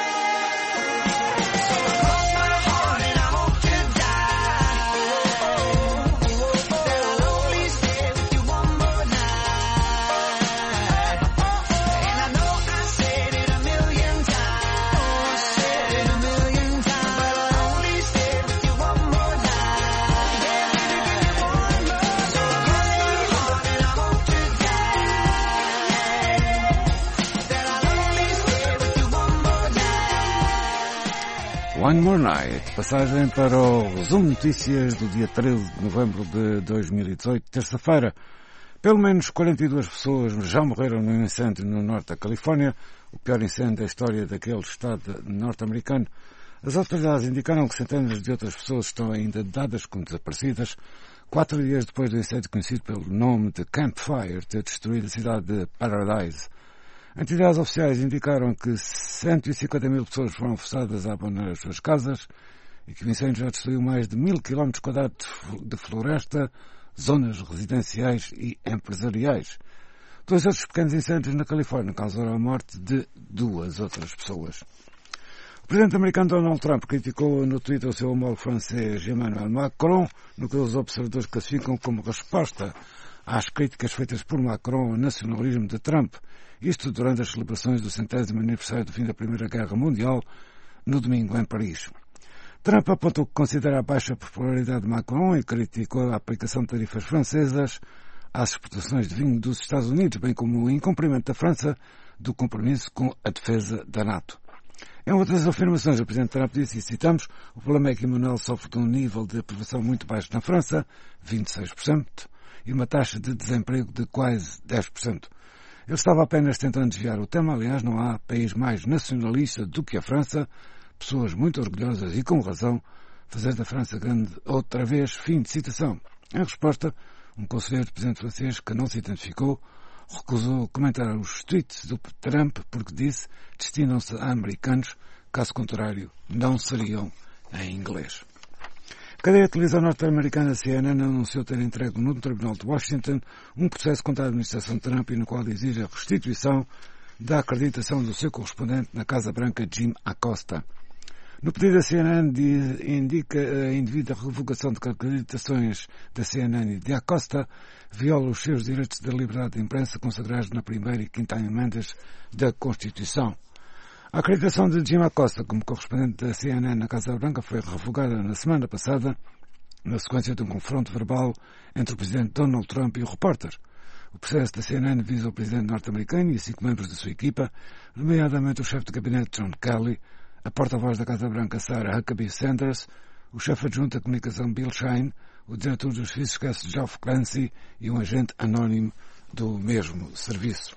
So I broke my heart and I hope to die. That I'll only stay with you one more night. And I know I said it a million times, but I'll only stay with you one more night. Yeah, baby, give me one more. So I broke my heart and I hope to die. That I'll only stay with you one more night. One More Night, passagem para o resumo de notícias do dia 13 de novembro de 2018, terça-feira. Pelo menos 42 pessoas já morreram num incêndio no norte da Califórnia, o pior incêndio da história daquele estado norte-americano. As autoridades indicaram que centenas de outras pessoas estão ainda dadas como desaparecidas, 4 dias depois do incêndio conhecido pelo nome de Camp Fire ter destruído a cidade de Paradise. Entidades oficiais indicaram que 150 mil pessoas foram forçadas a abandonar as suas casas e que o incêndio já destruiu mais de 1000 km² de floresta, zonas residenciais e empresariais. 2 outros pequenos incêndios na Califórnia causaram a morte de 2 outras pessoas. O presidente americano Donald Trump criticou no Twitter o seu homólogo francês Emmanuel Macron, no que os observadores classificam como resposta às críticas feitas por Macron ao nacionalismo de Trump, isto durante as celebrações do 100º aniversário do fim da Primeira Guerra Mundial, no domingo em Paris. Trump apontou que considera a baixa popularidade de Macron e criticou a aplicação de tarifas francesas às exportações de vinho dos Estados Unidos, bem como o incumprimento da França do compromisso com a defesa da NATO. Em outras afirmações, o presidente Trump disse, e citamos, o problema é que Emmanuel sofre de um nível de aprovação muito baixo na França, 26%, e uma taxa de desemprego de quase 10%. Ele estava apenas tentando desviar o tema, aliás, não há país mais nacionalista do que a França, pessoas muito orgulhosas e com razão, fazer da França grande outra vez, fim de citação. Em resposta, um conselheiro do presidente francês, que não se identificou, recusou comentar os tweets do Trump porque disse destinam-se a americanos, caso contrário, não seriam em inglês. A cadeia de televisão norte-americana CNN anunciou ter entregue no Tribunal de Washington um processo contra a administração de Trump e no qual exige a restituição da acreditação do seu correspondente na Casa Branca, Jim Acosta. No pedido da CNN indica a indevida revogação de acreditações da CNN e de Acosta viola os seus direitos de liberdade de imprensa consagrados na primeira e quinta emendas da Constituição. A acreditação de Jim Acosta como correspondente da CNN na Casa Branca foi revogada na semana passada, na sequência de um confronto verbal entre o presidente Donald Trump e o repórter. O processo da CNN visa o presidente norte-americano e 5 membros da sua equipa, nomeadamente o chefe de gabinete John Kelly, a porta-voz da Casa Branca Sarah Huckabee Sanders, o chefe adjunto da comunicação Bill Shine, o diretor dos fiscais Geoff Clancy e um agente anónimo do mesmo serviço.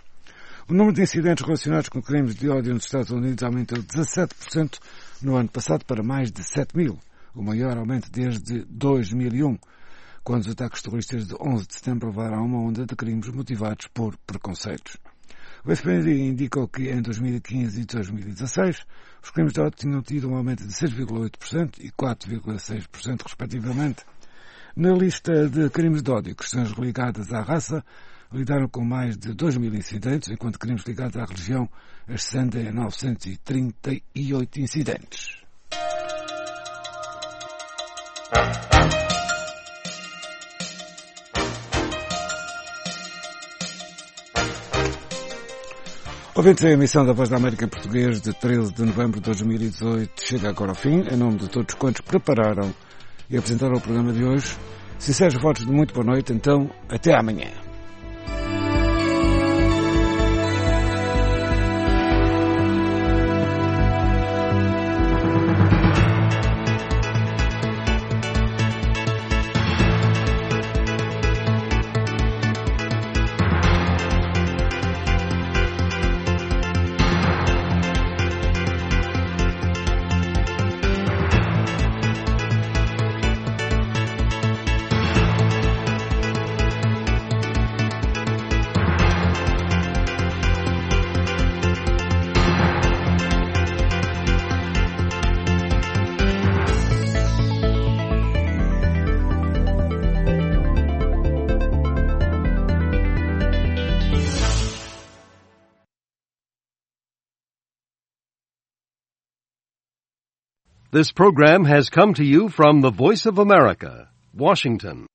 O número de incidentes relacionados com crimes de ódio nos Estados Unidos aumentou 17% no ano passado para mais de 7.000, o maior aumento desde 2001, quando os ataques terroristas de 11 de setembro levaram a uma onda de crimes motivados por preconceitos. O FBI indicou que em 2015 e 2016 os crimes de ódio tinham tido um aumento de 6,8% e 4,6% respectivamente. Na lista de crimes de ódio, questões ligadas à raça lidaram com mais de 2.000 incidentes, enquanto crimes ligados à religião ascendem a 938 incidentes. Ouvintes, a emissão da Voz da América em português de 13 de novembro de 2018 chega agora ao fim. Em nome de todos quantos prepararam e apresentaram o programa de hoje, sinceros votos de muito boa noite, então até amanhã. This program has come to you from the Voice of America, Washington.